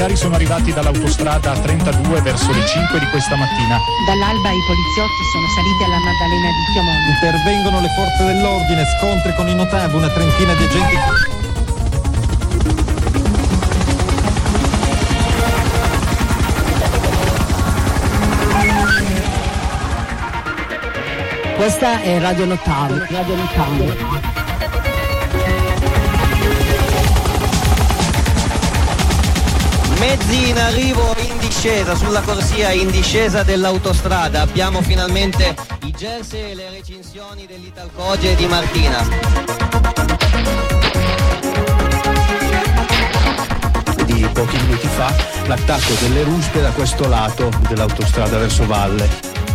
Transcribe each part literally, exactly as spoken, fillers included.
militari sono arrivati dall'autostrada trentadue verso le cinque di questa mattina. Dall'alba i poliziotti sono saliti alla Maddalena di Piemonte. Intervengono le forze dell'ordine, scontri con i Notav, una trentina di agenti. Questa è Radio Notav, Radio Notav. Mezzi in arrivo in discesa, sulla corsia in discesa dell'autostrada. Abbiamo finalmente i jersey e le recinzioni dell'Italcoge di Martina. Di pochi minuti fa l'attacco delle ruspe da questo lato dell'autostrada verso valle.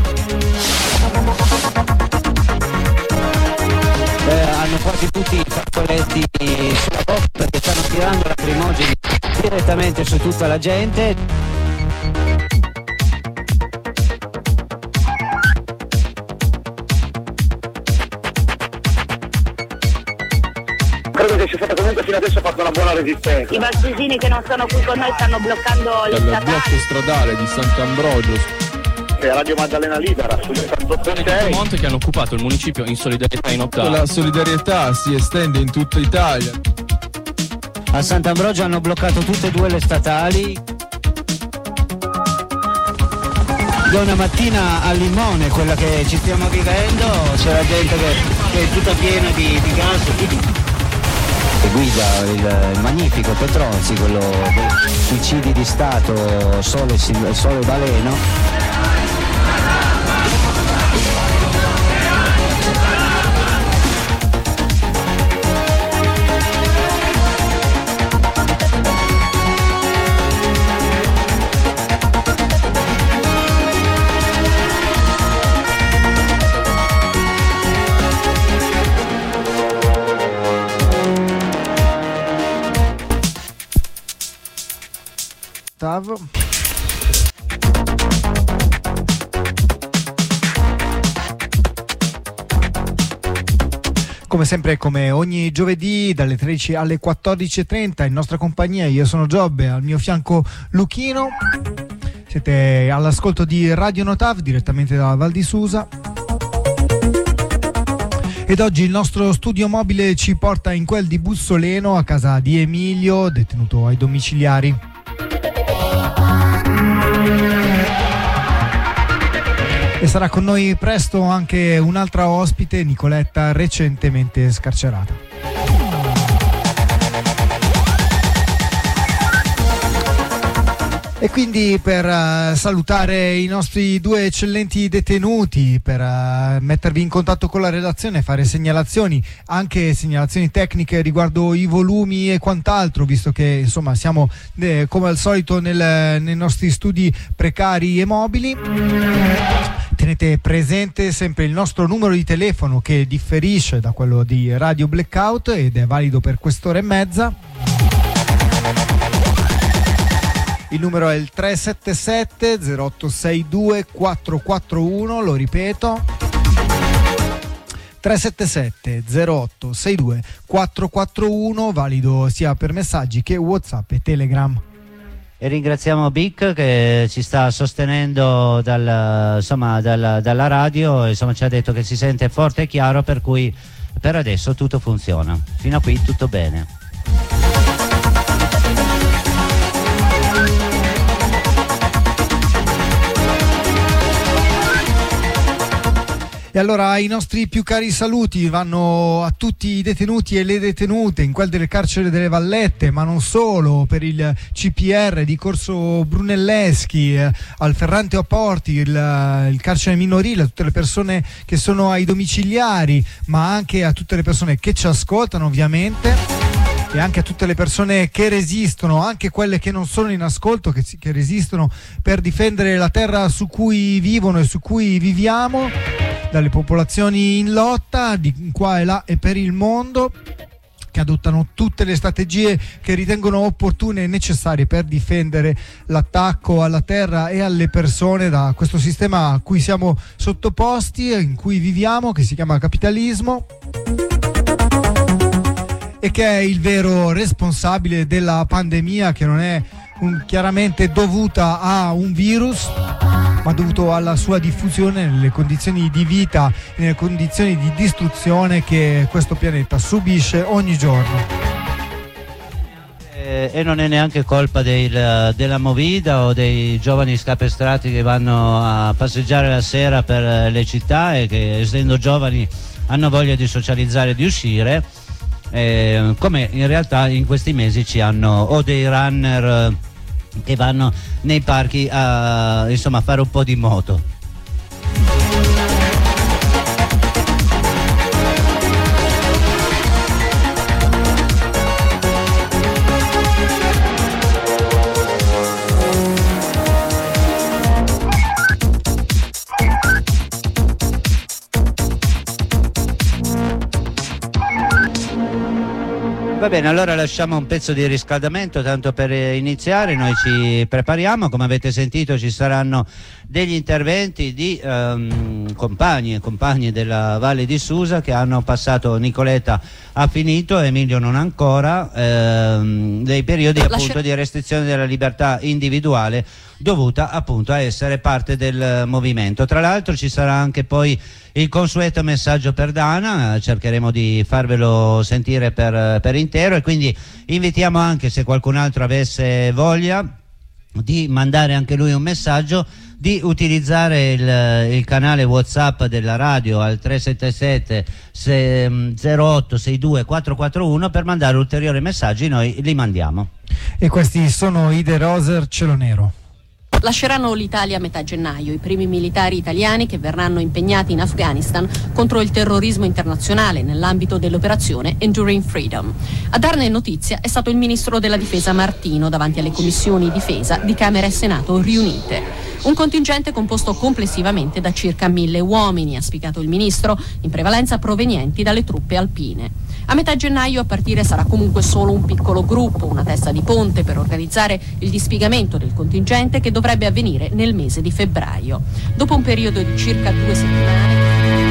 Eh, hanno quasi tutti i fazzoletti sulla bocca perché stanno tirando lacrimogeni direttamente su tutta la gente. Credo che sia stata comunque fino adesso fatta una buona resistenza. I valsesini che non sono qui con noi stanno bloccando il blocco stradale di Sant'Ambrogio. Radio Maddalena Libera sul settantotto sei Monte che hanno occupato il municipio in solidarietà in ottava. La solidarietà si estende in tutta Italia. A Sant'Ambrogio hanno bloccato tutte e due le statali. Da una mattina a Limone, quella che ci stiamo vivendo, c'è la gente che, che è tutta piena di, di gas. Che guida il, il magnifico Petrozzi, quello dei suicidi di Stato, Sole, Sole Baleno. Come sempre, come ogni giovedì dalle tredici alle quattordici e trenta in nostra compagnia, io sono Giobbe, al mio fianco Luchino. Siete all'ascolto di Radio Notav direttamente dalla Val di Susa. Ed oggi il nostro studio mobile ci porta in quel di Bussoleno, a casa di Emilio, detenuto ai domiciliari. E sarà con noi presto anche un'altra ospite, Nicoletta, recentemente scarcerata. E quindi per uh, salutare i nostri due eccellenti detenuti, per uh, mettervi in contatto con la redazione, fare segnalazioni, anche segnalazioni tecniche riguardo i volumi e quant'altro, visto che insomma siamo eh, come al solito nel, nei nostri studi precari e mobili. Tenete presente sempre il nostro numero di telefono, che differisce da quello di Radio Blackout ed è valido per quest'ora e mezza. Il numero è il tre sette sette zero otto sei due quattro quattro uno, lo ripeto, tre sette sette zero otto sei due quattro quattro uno, valido sia per messaggi che WhatsApp e Telegram. E ringraziamo Bic che ci sta sostenendo dal, insomma, dal, dalla radio, insomma, ci ha detto che si sente forte e chiaro, per cui per adesso tutto funziona. Fino a qui tutto bene. E allora i nostri più cari saluti vanno a tutti i detenuti e le detenute in quel del carcere delle Vallette, ma non solo, per il C P R di Corso Brunelleschi, eh, al Ferrante Oporti, il, il carcere minorile, a tutte le persone che sono ai domiciliari, ma anche a tutte le persone che ci ascoltano ovviamente, e anche a tutte le persone che resistono, anche quelle che non sono in ascolto, che, che resistono per difendere la terra su cui vivono e su cui viviamo, dalle popolazioni in lotta di qua e là e per il mondo, che adottano tutte le strategie che ritengono opportune e necessarie per difendere l'attacco alla terra e alle persone da questo sistema a cui siamo sottoposti, in cui viviamo, che si chiama capitalismo, e che è il vero responsabile della pandemia, che non è un, chiaramente dovuta a un virus, ma dovuto alla sua diffusione nelle condizioni di vita, nelle condizioni di distruzione che questo pianeta subisce ogni giorno. E non è neanche colpa del, della movida o dei giovani scapestrati che vanno a passeggiare la sera per le città e che, essendo giovani, hanno voglia di socializzare e di uscire, eh, come in realtà in questi mesi ci hanno, o dei runner che vanno nei parchi a, insomma, a fare un po' di moto. Va bene, allora lasciamo un pezzo di riscaldamento tanto per iniziare, noi ci prepariamo, come avete sentito ci saranno degli interventi di um, compagni e compagni della Valle di Susa che hanno passato, Nicoletta ha finito, Emilio non ancora, ehm, dei periodi appunto di restrizione della libertà individuale dovuta appunto a essere parte del movimento. Tra l'altro ci sarà anche poi il consueto messaggio per Dana, cercheremo di farvelo sentire per, per intero, e quindi invitiamo anche, se qualcun altro avesse voglia di mandare anche lui un messaggio, di utilizzare il, il canale WhatsApp della radio al tre sette sette zero otto sei due quattro quattro uno per mandare ulteriori messaggi, noi li mandiamo. E questi sono i The Roser Cielo Nero. Lasceranno l'Italia a metà gennaio i primi militari italiani che verranno impegnati in Afghanistan contro il terrorismo internazionale nell'ambito dell'operazione Enduring Freedom. A darne notizia è stato il ministro della Difesa Martino davanti alle commissioni difesa di Camera e Senato riunite. Un contingente composto complessivamente da circa mille uomini, ha spiegato il ministro, in prevalenza provenienti dalle truppe alpine. A metà gennaio a partire sarà comunque solo un piccolo gruppo, una testa di ponte per organizzare il dispiegamento del contingente che dovrebbe avvenire nel mese di febbraio. Dopo un periodo di circa due settimane...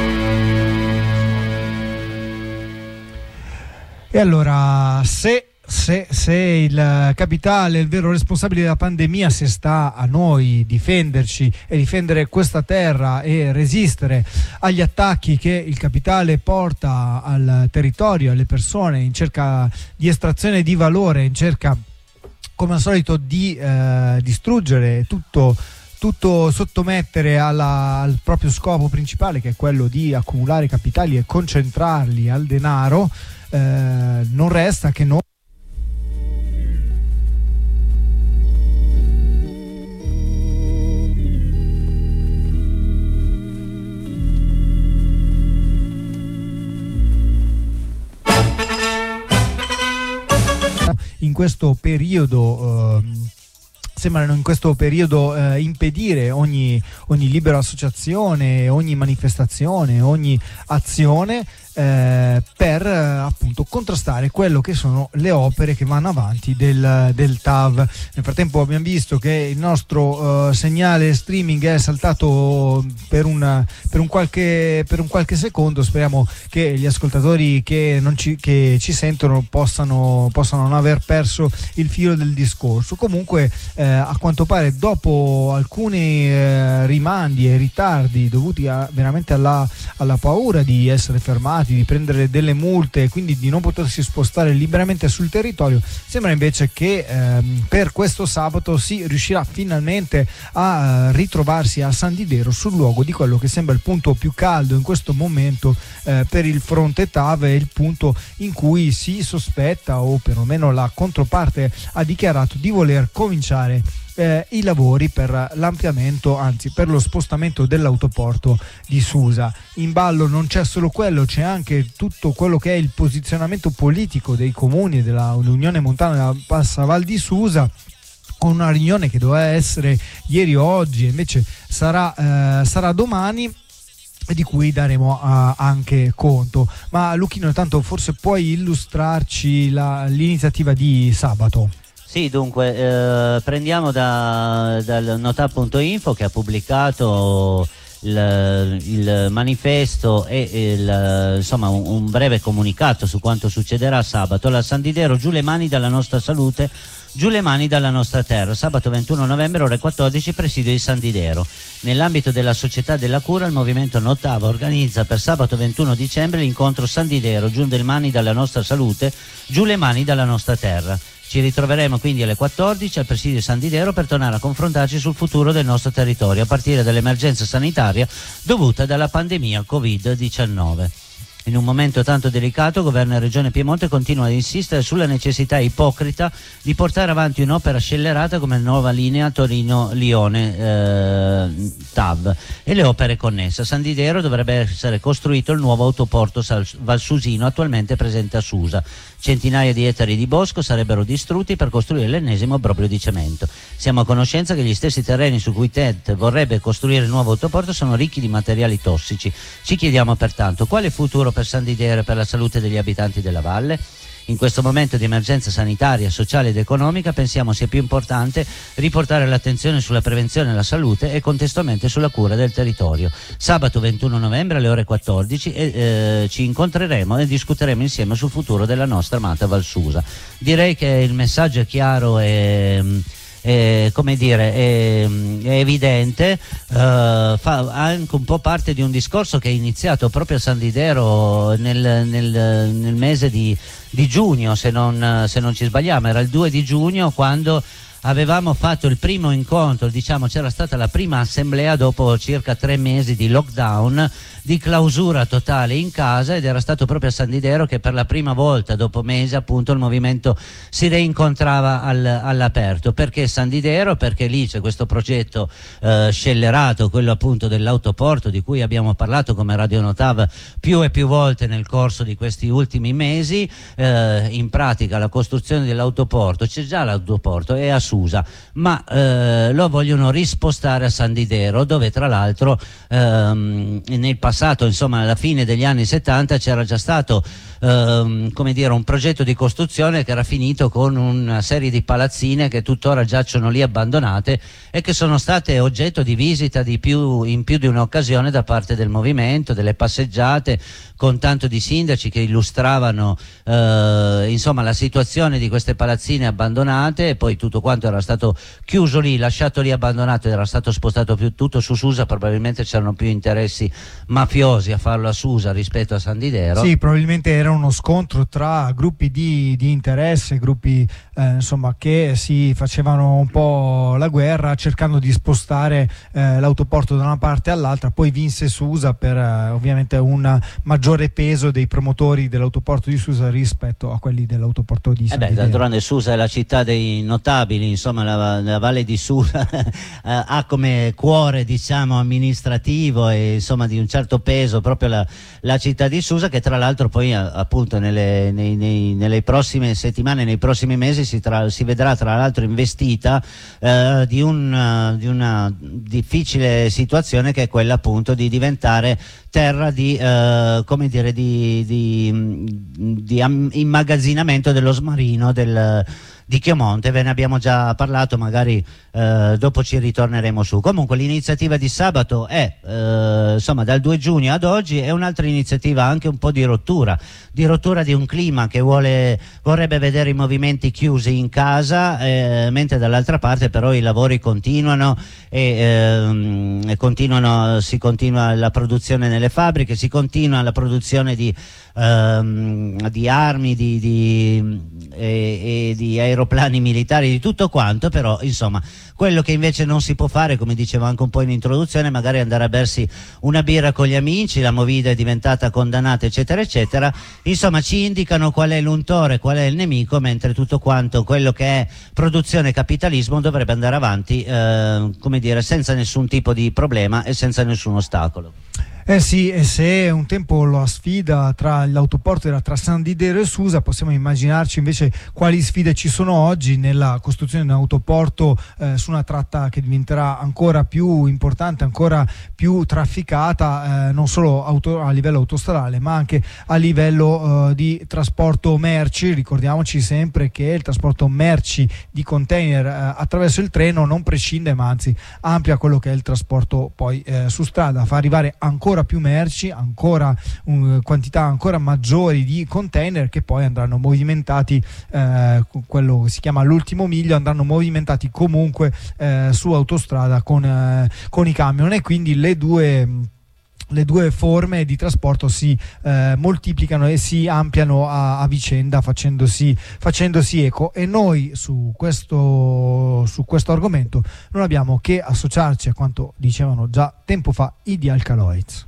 E allora, se se, se il capitale è il vero responsabile della pandemia, se sta a noi difenderci e difendere questa terra e resistere agli attacchi che il capitale porta al territorio, alle persone in cerca di estrazione di valore, in cerca come al solito di eh, distruggere tutto, tutto sottomettere alla, al proprio scopo principale, che è quello di accumulare capitali e concentrarli al denaro, eh, non resta che non in questo periodo eh, sembrano in questo periodo eh, impedire ogni, ogni libera associazione, ogni manifestazione, ogni azione eh, per eh, appunto contrastare quello che sono le opere che vanno avanti del, del T A V. Nel frattempo abbiamo visto che il nostro eh, segnale streaming è saltato per un, per, un qualche, per un qualche secondo. Speriamo che gli ascoltatori che, non ci, che ci sentono possano, possano non aver perso il filo del discorso. Comunque eh, a quanto pare, dopo alcuni eh, rimandi e ritardi dovuti a, veramente alla, alla paura di essere fermati, di prendere delle multe e quindi di non potersi spostare liberamente sul territorio, sembra invece che ehm, per questo sabato si riuscirà finalmente a eh, ritrovarsi a San Didero, sul luogo di quello che sembra il punto più caldo in questo momento eh, per il fronte T A V, e il punto in cui si sospetta, o perlomeno la controparte ha dichiarato, di voler cominciare Eh, i lavori per l'ampliamento, anzi per lo spostamento dell'autoporto di Susa. In ballo non c'è solo quello, c'è anche tutto quello che è il posizionamento politico dei comuni dell'Unione Montana della Bassa Val di Susa, con una riunione che doveva essere ieri o oggi, invece sarà, eh, sarà domani, e di cui daremo uh, anche conto. Ma Lucchino, intanto forse puoi illustrarci la, l'iniziativa di sabato? Sì, dunque eh, prendiamo da, dal notab punto info, che ha pubblicato il, il manifesto e il, insomma un, un breve comunicato su quanto succederà sabato. La San Didero, giù le mani dalla nostra salute, giù le mani dalla nostra terra. Sabato ventuno novembre, ore quattordici, presidio di San Didero. Nell'ambito della Società della Cura, il movimento Nottava organizza per sabato ventuno dicembre l'incontro San Didero, giù le mani dalla nostra salute, giù le mani dalla nostra terra. Ci ritroveremo quindi alle quattordici al presidio San Didero per tornare a confrontarci sul futuro del nostro territorio, a partire dall'emergenza sanitaria dovuta dalla pandemia covid diciannove. In un momento tanto delicato, Governo e Regione Piemonte continuano ad insistere sulla necessità ipocrita di portare avanti un'opera scellerata come la nuova linea Torino-Lione eh, T A V e le opere connesse. A San Didero dovrebbe essere costruito il nuovo autoporto valsusino attualmente presente a Susa. Centinaia di ettari di bosco sarebbero distrutti per costruire l'ennesimo obbrobrio di cemento. Siamo a conoscenza che gli stessi terreni su cui T E D vorrebbe costruire il nuovo autoporto sono ricchi di materiali tossici. Ci chiediamo pertanto quale futuro per San Didero e per la salute degli abitanti della valle. In questo momento di emergenza sanitaria, sociale ed economica pensiamo sia più importante riportare l'attenzione sulla prevenzione e la salute e contestualmente sulla cura del territorio. Sabato ventuno novembre alle ore quattordici e, eh, ci incontreremo e discuteremo insieme sul futuro della nostra amata Val Susa. Direi che il messaggio è chiaro e Eh, come dire, è, è evidente, eh, fa anche un po' parte di un discorso che è iniziato proprio a San Didero nel, nel, nel mese di, di giugno, se non, se non ci sbagliamo, era il due di giugno quando avevamo fatto il primo incontro, diciamo c'era stata la prima assemblea dopo circa tre mesi di lockdown, di clausura totale in casa, ed era stato proprio a San Didero che per la prima volta dopo mesi appunto il movimento si reincontrava al, all'aperto. Perché San Didero? Perché lì c'è questo progetto eh, scellerato, quello appunto dell'autoporto di cui abbiamo parlato come Radio Notav più e più volte nel corso di questi ultimi mesi. Eh, in pratica la costruzione dell'autoporto, c'è già l'autoporto, è a Susa, ma eh, lo vogliono rispostare a San Didero, dove tra l'altro ehm, nel passato, insomma alla fine degli anni settanta, c'era già stato ehm, come dire, un progetto di costruzione che era finito con una serie di palazzine che tuttora giacciono lì abbandonate e che sono state oggetto di visita di più, in più di un'occasione da parte del movimento, delle passeggiate con tanto di sindaci che illustravano eh, insomma la situazione di queste palazzine abbandonate, e poi tutto quanto era stato chiuso lì, lasciato lì abbandonato, era stato spostato più tutto su Susa. Probabilmente c'erano più interessi mafiosi a farlo a Susa rispetto a San Didero. Sì, probabilmente era uno scontro tra gruppi di, di interesse, gruppi eh, insomma che si facevano un po' la guerra cercando di spostare eh, l'autoporto da una parte all'altra. Poi vinse Susa per eh, ovviamente un maggiore peso dei promotori dell'autoporto di Susa rispetto a quelli dell'autoporto di San eh beh, Didero. d'altronde Susa è la città dei notabili, insomma la, la Valle di Susa eh, ha come cuore, diciamo, amministrativo e insomma di un certo peso proprio la, la città di Susa, che tra l'altro poi appunto nelle, nei, nei, nelle prossime settimane, nei prossimi mesi si, tra, si vedrà tra l'altro investita eh, di, un, di una difficile situazione, che è quella appunto di diventare terra di, eh, come dire, di, di, di immagazzinamento dello smarino del, di Chiomonte. Ve ne abbiamo già parlato, magari eh, dopo ci ritorneremo su. Comunque l'iniziativa di sabato è eh, insomma dal due giugno ad oggi è un'altra iniziativa anche un po' di rottura di rottura di un clima che vuole, vorrebbe vedere i movimenti chiusi in casa, eh, mentre dall'altra parte però i lavori continuano e, ehm, e continuano, si continua la produzione nelle fabbriche, si continua la produzione di, ehm, di armi, di, di, e, e di aeroplani militari, di tutto quanto. Però insomma quello che invece non si può fare, come dicevo anche un po' in introduzione, magari andare a bersi una birra con gli amici, la movida è diventata condannata eccetera eccetera. Insomma ci indicano qual è l'untore, qual è il nemico, mentre tutto quanto quello che è produzione e capitalismo dovrebbe andare avanti eh, come dire, senza nessun tipo di problema e senza nessun ostacolo. Eh sì, e se un tempo la sfida tra l'autoporto era tra San Didero e Susa, possiamo immaginarci invece quali sfide ci sono oggi nella costruzione di un autoporto eh, su una tratta che diventerà ancora più importante, ancora più trafficata, eh, non solo auto, a livello autostradale ma anche a livello eh, di trasporto merci. Ricordiamoci sempre che il trasporto merci di container eh, attraverso il treno non prescinde, ma anzi amplia quello che è il trasporto poi eh, su strada, fa arrivare ancora più merci, ancora um, quantità ancora maggiori di container che poi andranno movimentati, eh, quello che si chiama l'ultimo miglio, andranno movimentati comunque eh, su autostrada con, eh, con i camion, e quindi le due le due forme di trasporto si eh, moltiplicano e si ampliano a, a vicenda, facendosi, facendosi eco. E noi su questo, su questo argomento non abbiamo che associarci a quanto dicevano già tempo fa i The Alkaloids.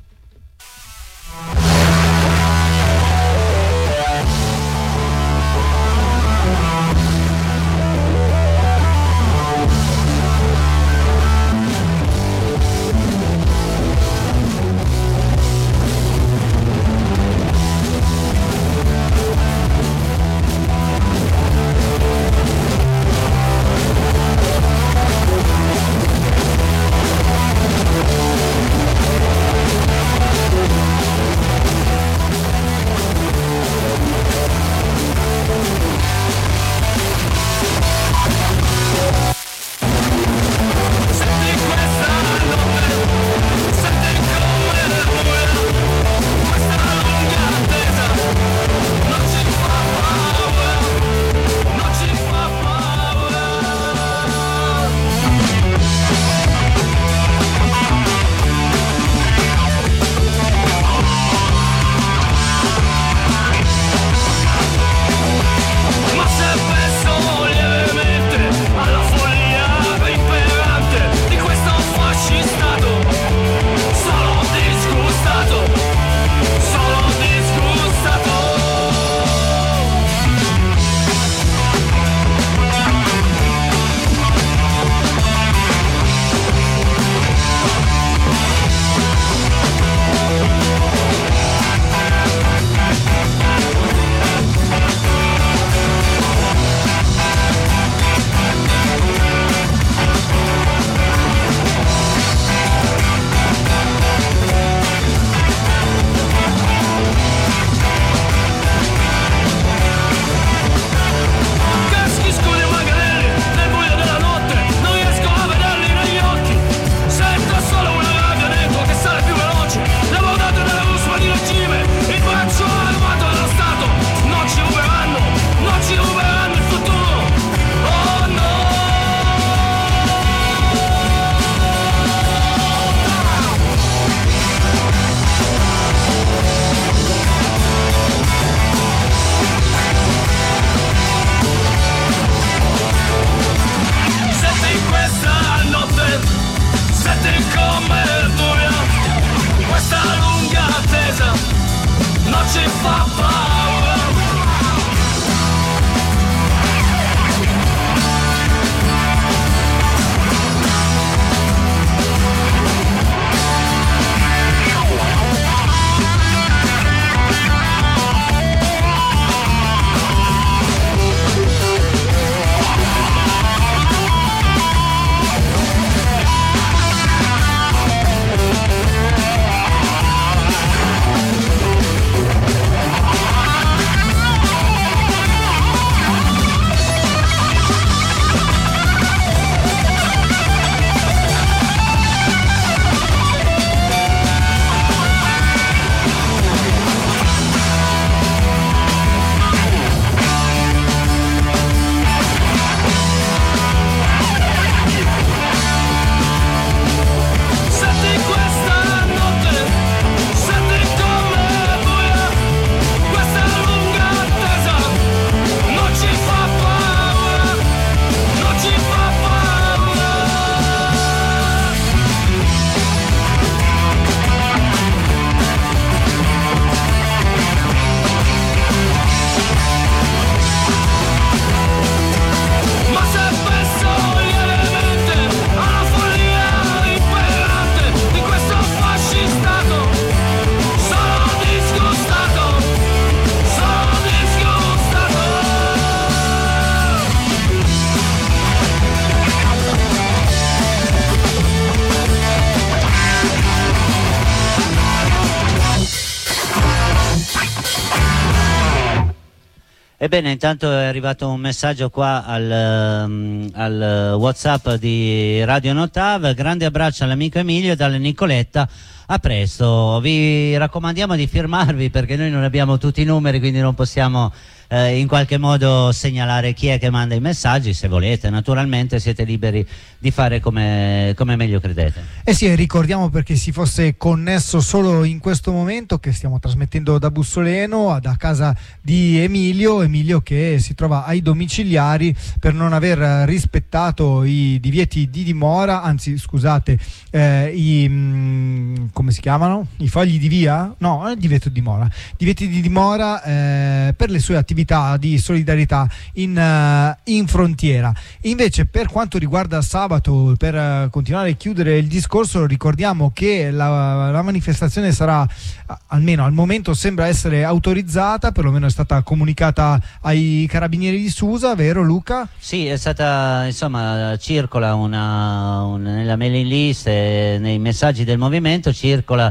Ebbene, intanto è arrivato un messaggio qua al, um, al WhatsApp di Radio Notav. Grande abbraccio all'amico Emilio dalle Nicoletta. A presto, vi raccomandiamo di firmarvi perché noi non abbiamo tutti i numeri, quindi non possiamo eh, in qualche modo segnalare chi è che manda i messaggi. Se volete, naturalmente siete liberi di fare come, come meglio credete. Eh sì, ricordiamo, perché si fosse connesso solo in questo momento, che stiamo trasmettendo da Bussoleno, da casa di Emilio, Emilio che si trova ai domiciliari per non aver rispettato i divieti di dimora, anzi scusate, eh, i... Mh, come si chiamano? I fogli di via? No, il divieto di dimora. Divieti di dimora eh, per le sue attività di solidarietà in, uh, in frontiera. Invece, per quanto riguarda sabato, per uh, continuare a chiudere il discorso, ricordiamo che la, la manifestazione sarà, almeno al momento sembra essere autorizzata, perlomeno è stata comunicata ai carabinieri di Susa, vero Luca? Sì, è stata, insomma, circola una, una nella mailing list e nei messaggi del movimento circola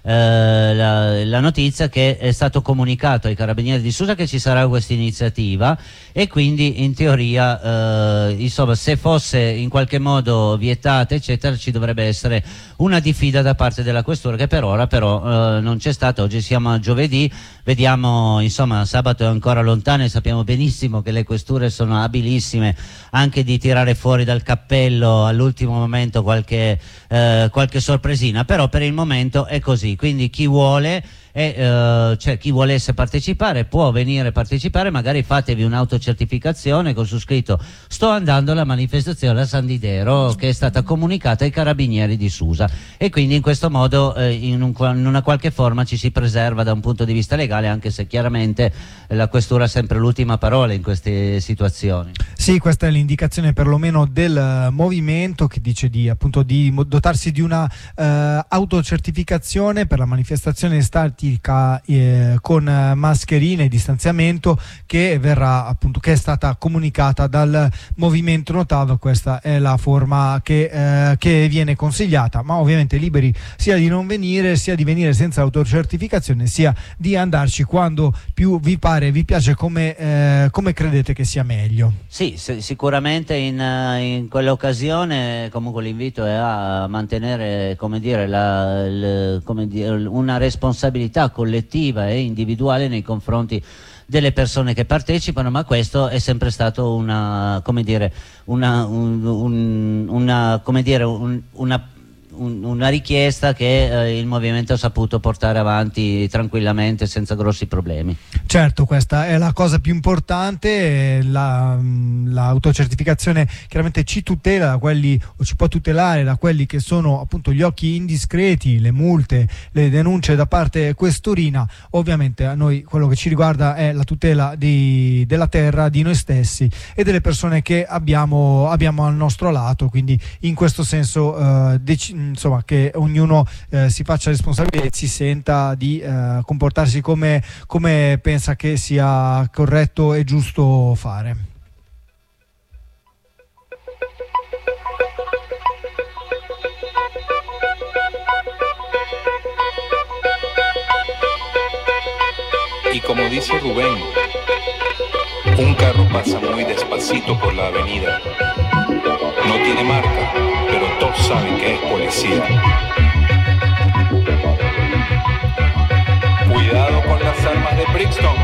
eh, la, la notizia che è stato comunicato ai carabinieri di Susa che ci sarà questa iniziativa, e quindi in teoria eh, insomma, se fosse in qualche modo vietata eccetera, ci dovrebbe essere una diffida da parte della questura, che per ora però eh, non c'è stata. Oggi siamo a giovedì, vediamo, insomma, sabato è ancora lontano e sappiamo benissimo che le questure sono abilissime anche di tirare fuori dal cappello all'ultimo momento qualche, eh, qualche sorpresina, però per il momento è così, quindi chi vuole e eh, cioè chi volesse partecipare può venire a partecipare. Magari fatevi un'autocertificazione con su scritto sto andando alla manifestazione a San Didero, che è stata comunicata ai carabinieri di Susa, e quindi in questo modo eh, in, un, in una qualche forma ci si preserva da un punto di vista legale, anche se chiaramente la questura ha sempre l'ultima parola in queste situazioni. Sì, questa è l'indicazione perlomeno del movimento, che dice di, appunto, di dotarsi di una eh, autocertificazione per la manifestazione statica eh, con mascherine e distanziamento, che verrà, appunto, che è stata comunicata dal movimento Notav. Questa è la forma che, eh, che viene consigliata, ma ovviamente liberi sia di non venire, sia di venire senza autocertificazione, sia di andarci quando più vi pare, vi piace, come, eh, come credete che sia meglio. Sì, sicuramente in, in quell'occasione comunque l'invito è a mantenere, come dire, la, il, come dire, una responsabilità collettiva e individuale nei confronti delle persone che partecipano, ma questo è sempre stato una, come dire, una, un, un, una, come dire, un, una una richiesta che eh, il movimento ha saputo portare avanti tranquillamente senza grossi problemi. Certo, questa è la cosa più importante. La, l'autocertificazione chiaramente ci tutela da quelli, o ci può tutelare da quelli che sono appunto gli occhi indiscreti, le multe, le denunce da parte questurina. Ovviamente a noi quello che ci riguarda è la tutela di, della terra, di noi stessi e delle persone che abbiamo, abbiamo al nostro lato, quindi in questo senso eh, dec- insomma, che ognuno eh, si faccia responsabile e si senta di eh, comportarsi come, come pensa che sia corretto e giusto fare. Y como dice Rubén, un carro pasa muy despacito por la avenida. No tiene marca, pero todos saben que es policía. Cuidado con las armas de Brixton.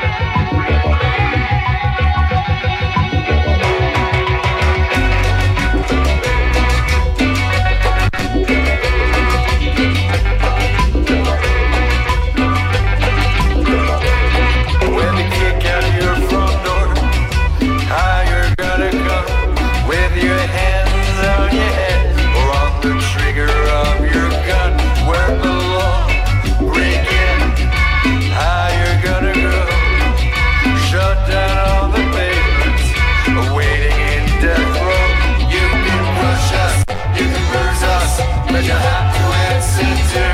But you have to answer to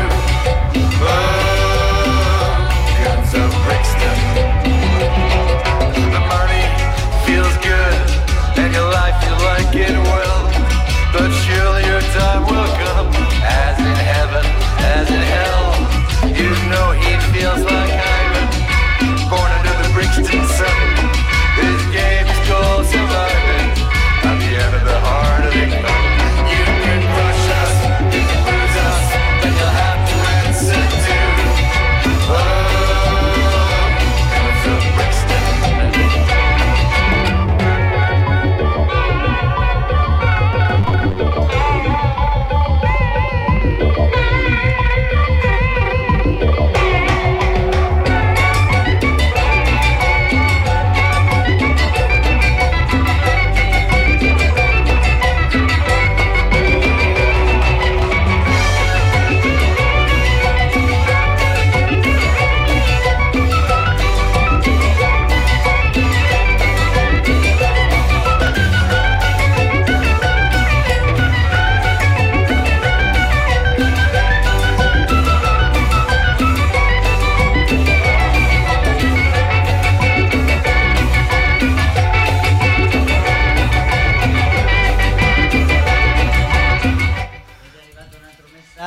oh, guns of Brixton. The money feels good and your life you like it well, but surely your time will come, as in heaven, as in hell. You know he feels like Ivan, born under the Brixton sun.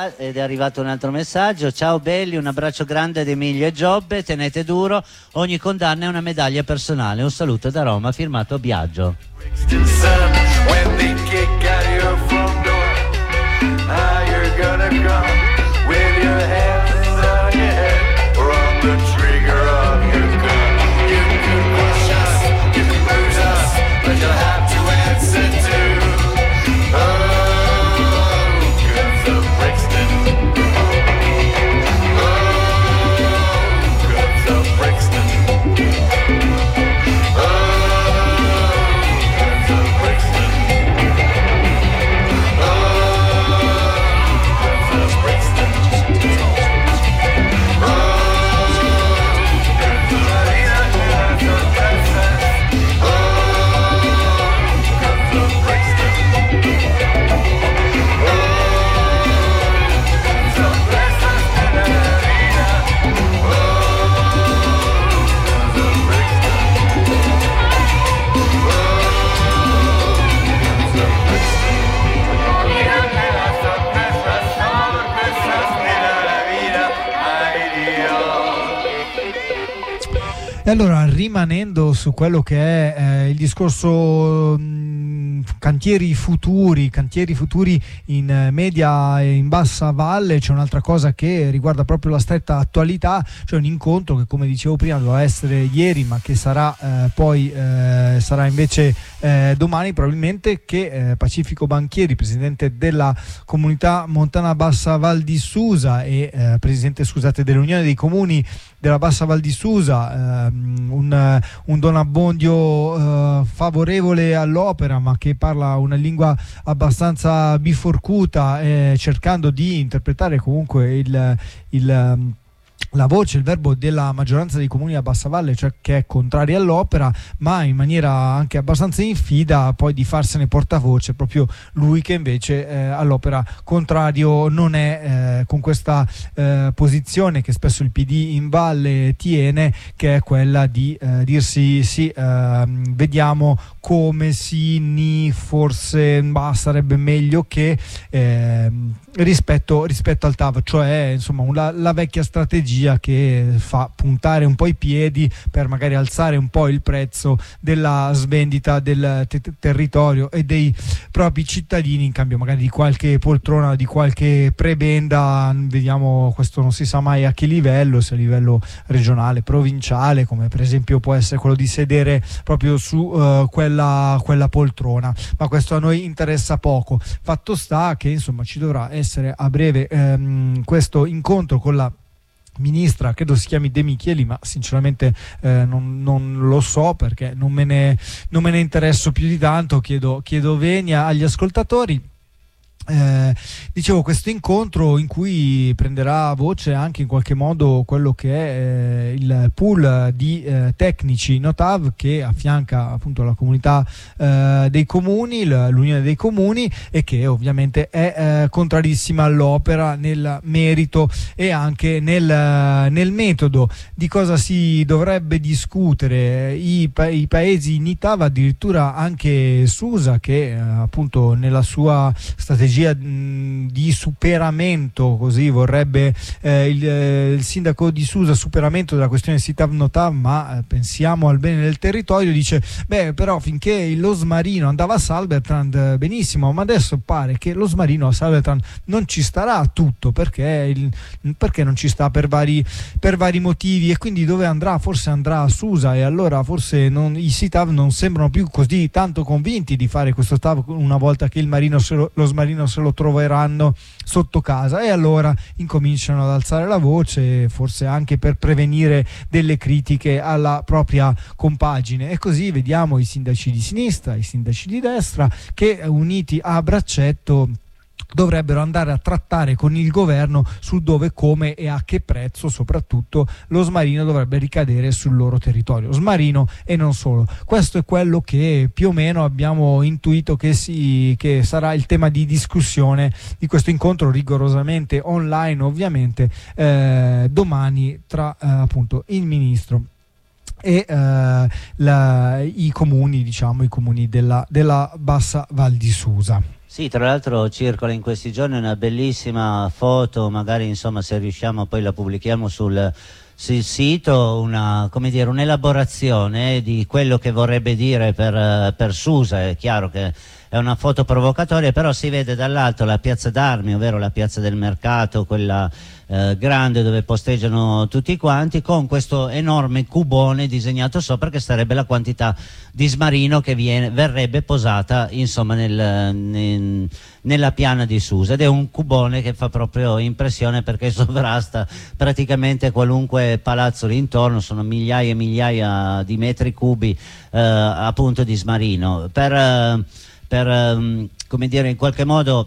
messa- ed è arrivato un altro messaggio. Ciao belli, un abbraccio grande ad Emilio e Giobbe, tenete duro, ogni condanna è una medaglia personale. Un saluto da Roma, firmato Biagio. E allora, rimanendo su quello che è eh, il discorso mh, cantieri futuri, cantieri futuri in eh, media e in bassa valle, c'è un'altra cosa che riguarda proprio la stretta attualità, cioè un incontro che, come dicevo prima, doveva essere ieri ma che sarà eh, poi eh, sarà invece eh, domani probabilmente, che eh, Pacifico Banchieri, presidente della comunità montana Bassa Val di Susa e eh, presidente, scusate, dell'Unione dei Comuni della Bassa Val di Susa, ehm, un, un Don Abbondio eh, favorevole all'opera ma che parla una lingua abbastanza biforcuta, eh, cercando di interpretare comunque il, il la voce, il verbo della maggioranza dei comuni a bassa valle, cioè che è contraria all'opera, ma in maniera anche abbastanza infida poi di farsene portavoce proprio lui, che invece eh, all'opera contrario non è, eh, con questa eh, posizione che spesso il P D in valle tiene, che è quella di eh, dirsi sì, eh, vediamo come sì, ni, forse bah, sarebbe meglio che eh, rispetto, rispetto al T A V, cioè insomma una, la vecchia strategia che fa puntare un po' i piedi per magari alzare un po' il prezzo della svendita del te- territorio e dei propri cittadini in cambio magari di qualche poltrona, di qualche prebenda. Vediamo, questo non si sa mai a che livello, se a livello regionale, provinciale, come per esempio può essere quello di sedere proprio su uh, quella, quella poltrona, ma questo a noi interessa poco. Fatto sta che insomma ci dovrà essere a breve ehm, questo incontro con la ministra, credo si chiami De Micheli, ma sinceramente eh, non, non lo so perché non me ne, non me ne interesso più di tanto, chiedo, chiedo venia agli ascoltatori. Eh, dicevo, questo incontro in cui prenderà voce anche in qualche modo quello che è eh, il pool di eh, tecnici Notav che affianca appunto la comunità eh, dei comuni, l'Unione dei Comuni, e che ovviamente è eh, contrarissima all'opera nel merito e anche nel, nel metodo. Di cosa si dovrebbe discutere? I, pa- i paesi Nitav, addirittura anche Susa, che eh, appunto nella sua strategia di superamento, così vorrebbe eh, il, eh, il sindaco di Susa, superamento della questione Sitav Notav, ma eh, pensiamo al bene del territorio, dice beh però finché lo Smarino andava a Salbertrand benissimo, ma adesso pare che lo Smarino a Salbertrand non ci starà tutto, perché, il, perché non ci sta per vari, per vari motivi, e quindi dove andrà? Forse andrà a Susa, e allora forse non, i Sitav non sembrano più così tanto convinti di fare questo Tav una volta che il Marino se lo, lo Smarino se lo troveranno sotto casa, e allora incominciano ad alzare la voce, forse anche per prevenire delle critiche alla propria compagine, e così vediamo i sindaci di sinistra, i sindaci di destra che uniti a braccetto dovrebbero andare a trattare con il governo su dove, come e a che prezzo soprattutto lo Smarino dovrebbe ricadere sul loro territorio, Smarino e non solo. Questo è quello che più o meno abbiamo intuito che, si, che sarà il tema di discussione di questo incontro, rigorosamente online ovviamente, eh, domani tra eh, appunto il ministro e eh, la, i comuni, diciamo i comuni della, della Bassa Val di Susa. Sì, tra l'altro circola in questi giorni una bellissima foto, magari insomma se riusciamo poi la pubblichiamo sul, sul sito, una, come dire, un'elaborazione di quello che vorrebbe dire per, per Susa. È chiaro che è una foto provocatoria, però si vede dall'alto la piazza d'Armi, ovvero la piazza del mercato, quella eh, grande dove posteggiano tutti quanti, con questo enorme cubone disegnato sopra che sarebbe la quantità di smarino che viene, verrebbe posata insomma nel, nel, nella piana di Susa, ed è un cubone che fa proprio impressione perché sovrasta praticamente qualunque palazzo lì intorno. Sono migliaia e migliaia di metri cubi eh, appunto di smarino. Per eh, per um, come dire, in qualche modo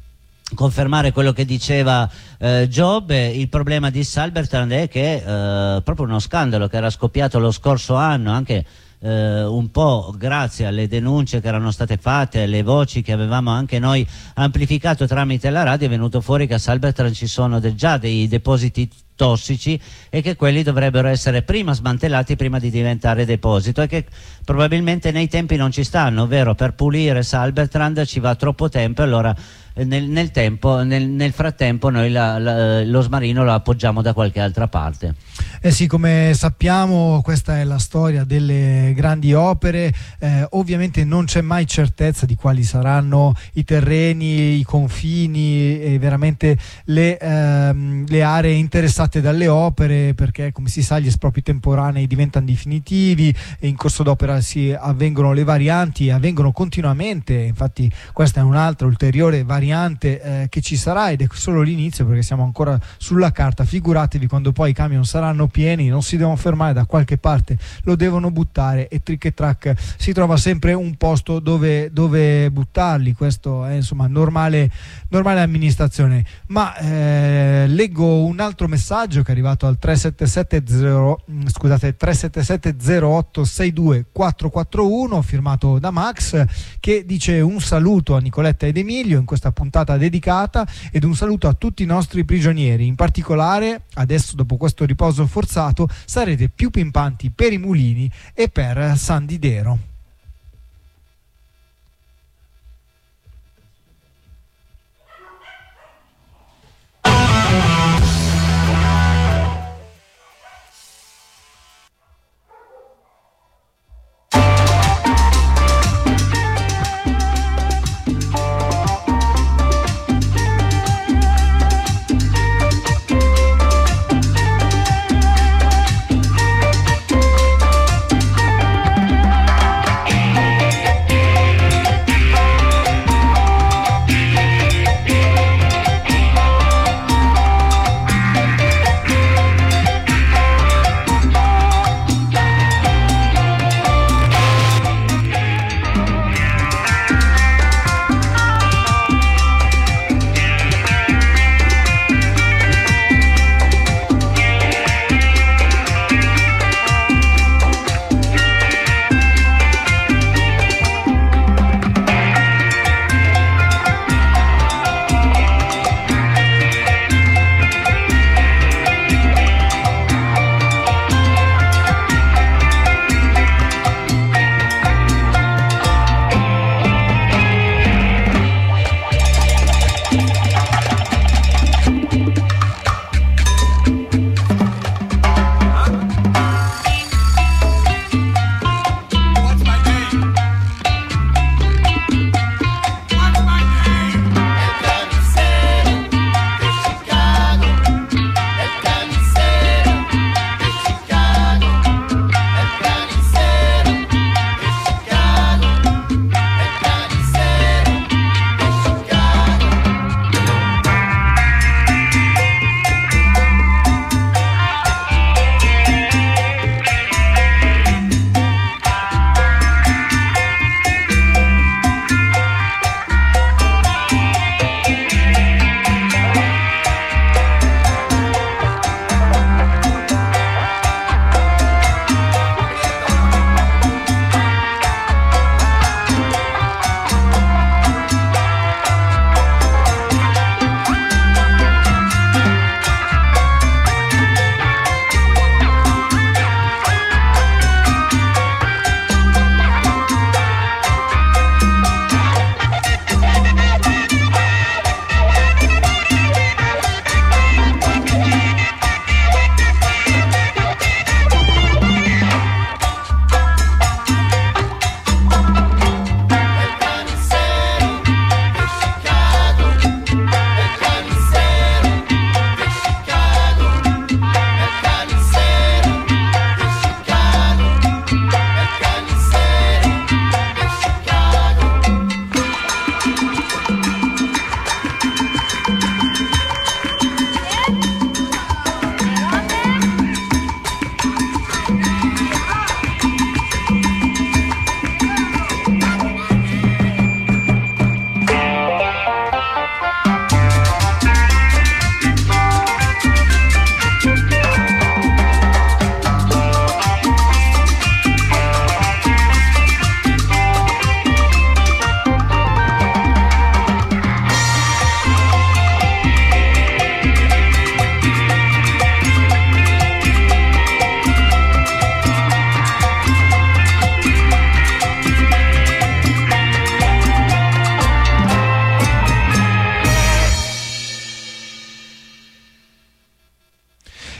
confermare quello che diceva eh, Job, il problema di Salbertland è che eh, proprio uno scandalo che era scoppiato lo scorso anno, anche eh, un po' grazie alle denunce che erano state fatte, alle voci che avevamo anche noi amplificato tramite la radio, è venuto fuori che a Salbertland ci sono de già dei depositi tossici e che quelli dovrebbero essere prima smantellati prima di diventare deposito, e che probabilmente nei tempi non ci stanno, ovvero per pulire Salbertland ci va troppo tempo, e allora nel, nel, tempo, nel, nel frattempo noi la, la, lo smarino lo appoggiamo da qualche altra parte. Eh sì, come sappiamo questa è la storia delle grandi opere, eh, ovviamente non c'è mai certezza di quali saranno i terreni, i confini e veramente le, ehm, le aree interessate dalle opere, perché come si sa gli espropri temporanei diventano definitivi e in corso d'opera si avvengono le varianti e avvengono continuamente. Infatti questa è un'altra ulteriore variante eh, che ci sarà, ed è solo l'inizio perché siamo ancora sulla carta. Figuratevi quando poi i camion saranno pieni, non si devono fermare da qualche parte, lo devono buttare, e trick e track si trova sempre un posto dove, dove buttarli. Questo è insomma normale, normale amministrazione. Ma eh, leggo un altro messaggio che è arrivato al tre sette sette zero, scusate, tre sette sette zero otto sei due quattro quattro uno, firmato da Max, che dice: un saluto a Nicoletta ed Emilio in questa puntata dedicata, ed un saluto a tutti i nostri prigionieri. In particolare adesso, dopo questo riposo forzato, sarete più pimpanti per i mulini e per San Didero.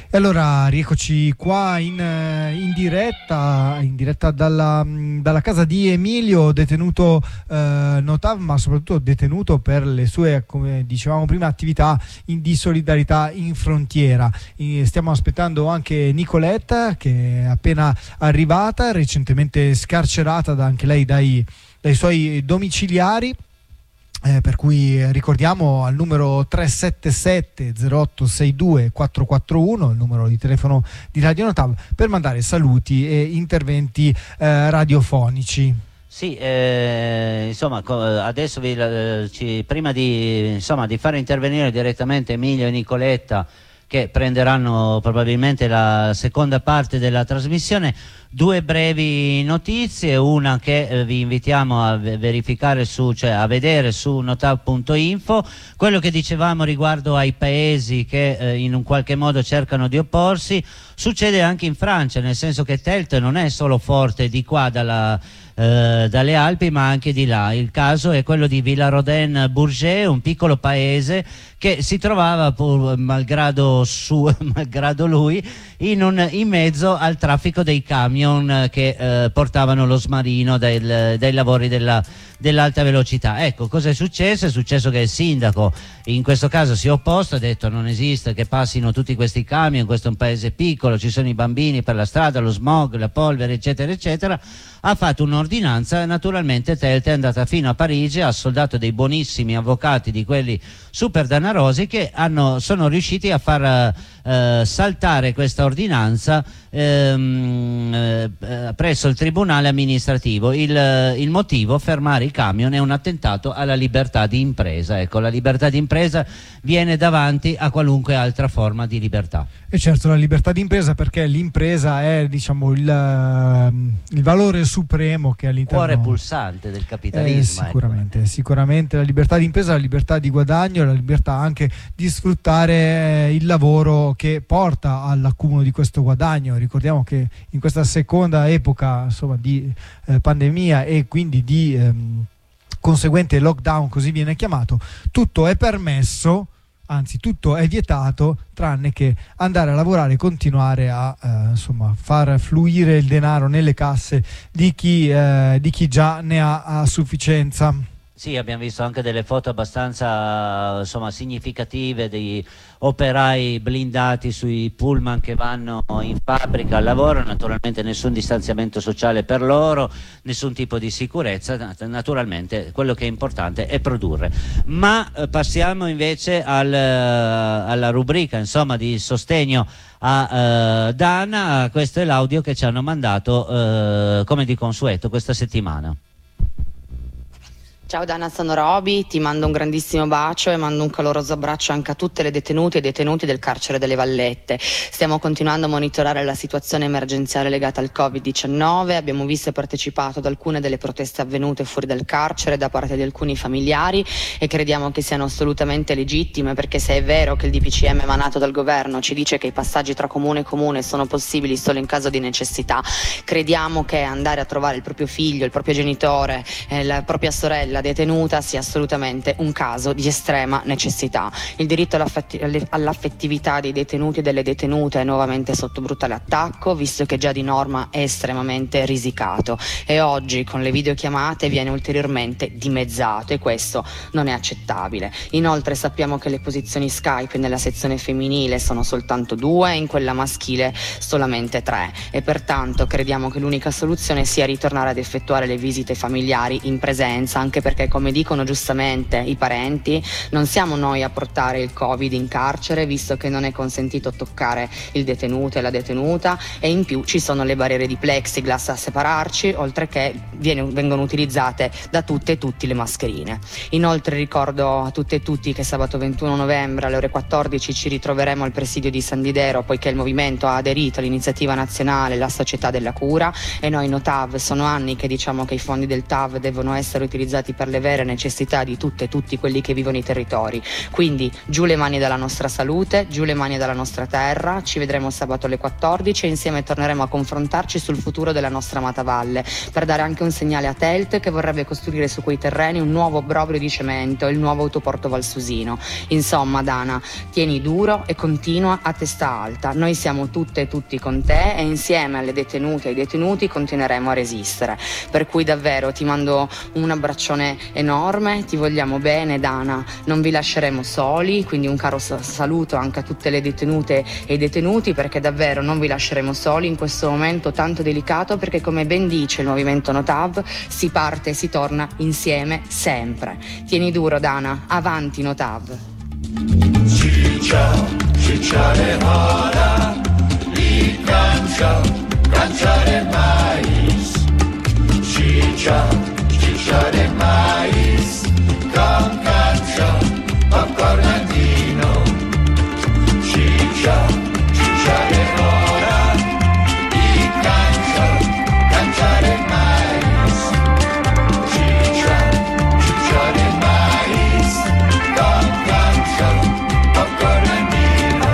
E allora rieccoci qua in, in diretta, in diretta dalla, dalla casa di Emilio, detenuto eh, Notav, ma soprattutto detenuto per le sue, come dicevamo prima, attività in, di solidarietà in frontiera. E stiamo aspettando anche Nicoletta, che è appena arrivata, recentemente scarcerata da, anche lei dai, dai suoi domiciliari. Eh, per cui ricordiamo al numero tre sette sette zero otto sei due quattro quattro uno, il numero di telefono di Radio Notav, per mandare saluti e interventi eh, radiofonici. Sì, eh, insomma, adesso vi, eh, ci, prima di, insomma, di fare intervenire direttamente Emilio e Nicoletta, che prenderanno probabilmente la seconda parte della trasmissione, due brevi notizie, una che eh, vi invitiamo a verificare su, cioè a vedere su notav punto info, quello che dicevamo riguardo ai paesi che eh, in un qualche modo cercano di opporsi, succede anche in Francia, nel senso che Telt non è solo forte di qua dalla Eh, dalle Alpi, ma anche di là. Il caso è quello di Villarodin-Bourget, un piccolo paese che si trovava, pur, malgrado, su, malgrado lui, in, un, in mezzo al traffico dei camion che eh, portavano lo smarino del, dai lavori della dell'alta velocità. Ecco, cosa è successo? È successo che il sindaco in questo caso si è opposto, ha detto non esiste che passino tutti questi camion, questo è un paese piccolo, ci sono i bambini per la strada, lo smog, la polvere, eccetera eccetera. Ha fatto un'ordinanza, naturalmente Telt è andata fino a Parigi, ha assoldato dei buonissimi avvocati, di quelli super danarosi, che hanno, sono riusciti a far eh, saltare questa ordinanza ehm, eh, presso il tribunale amministrativo. Il, il motivo, fermare i camion, è un attentato alla libertà di impresa. Ecco, la libertà di impresa viene davanti a qualunque altra forma di libertà. E certo, la libertà di impresa, perché l'impresa è, diciamo, il, il valore supremo che all'interno, cuore pulsante del capitalismo. Eh, sicuramente, ecco. sicuramente la libertà di impresa, la libertà di guadagno, la libertà anche di sfruttare il lavoro che porta all'accumulo di questo guadagno. Ricordiamo che in questa seconda epoca, insomma, di eh, pandemia e quindi di ehm, conseguente lockdown, così viene chiamato, tutto è permesso, anzi tutto è vietato, tranne che andare a lavorare e continuare a eh, insomma, far fluire il denaro nelle casse di chi, eh, di chi già ne ha a sufficienza. Sì, abbiamo visto anche delle foto abbastanza, insomma, significative di operai blindati sui pullman che vanno in fabbrica al lavoro, naturalmente nessun distanziamento sociale per loro, nessun tipo di sicurezza, naturalmente quello che è importante è produrre. Ma eh, passiamo invece al, alla rubrica, insomma, di sostegno a eh, Dana. Questo è l'audio che ci hanno mandato eh, come di consueto questa settimana. Ciao Dana, sono Roby, ti mando un grandissimo bacio e mando un caloroso abbraccio anche a tutte le detenute e detenuti del carcere delle Vallette. Stiamo continuando a monitorare la situazione emergenziale legata al covid diciannove, abbiamo visto e partecipato ad alcune delle proteste avvenute fuori dal carcere da parte di alcuni familiari e crediamo che siano assolutamente legittime, perché se è vero che il D P C M emanato dal governo ci dice che i passaggi tra comune e comune sono possibili solo in caso di necessità, crediamo che andare a trovare il proprio figlio, il proprio genitore, eh, la propria sorella detenuta sia assolutamente un caso di estrema necessità. Il diritto all'affettività dei detenuti e delle detenute è nuovamente sotto brutale attacco, visto che già di norma è estremamente risicato, e oggi con le videochiamate viene ulteriormente dimezzato, e questo non è accettabile. Inoltre sappiamo che le posizioni Skype nella sezione femminile sono soltanto due e in quella maschile solamente tre, e pertanto crediamo che l'unica soluzione sia ritornare ad effettuare le visite familiari in presenza, anche perché, come dicono giustamente i parenti, non siamo noi a portare il Covid in carcere, visto che non è consentito toccare il detenuto e la detenuta, e in più ci sono le barriere di plexiglass a separarci, oltre che viene, vengono utilizzate da tutte e tutti le mascherine. Inoltre ricordo a tutte e tutti che sabato ventuno novembre alle ore quattordici ci ritroveremo al presidio di San Didero, poiché il movimento ha aderito all'iniziativa nazionale La Società della Cura, e noi Notav sono anni che diciamo che i fondi del T A V devono essere utilizzati per le vere necessità di tutte e tutti quelli che vivono i territori. Quindi giù le mani dalla nostra salute, giù le mani dalla nostra terra. Ci vedremo sabato alle quattordici e insieme torneremo a confrontarci sul futuro della nostra amata valle, per dare anche un segnale a Telt, che vorrebbe costruire su quei terreni un nuovo obbrobrio di cemento, il nuovo autoporto valsusino. Insomma, Dana, tieni duro e continua a testa alta. Noi siamo tutte e tutti con te e insieme alle detenute e ai detenuti continueremo a resistere. Per cui davvero ti mando un abbraccione enorme, ti vogliamo bene, Dana, non vi lasceremo soli, quindi un caro saluto anche a tutte le detenute e i detenuti, perché davvero non vi lasceremo soli in questo momento tanto delicato, perché come ben dice il movimento Notav, si parte e si torna insieme sempre. Tieni duro, Dana, avanti Notav. Ciccia, cicciare ora, li cancia, canciare mais. Ciccia, cicciare mais, con cancia, popcorn andino. Ciccia, cicciare ora, li cancia, canciare mais. Ciccia, cicciare mais, con cancia, popcorn andino.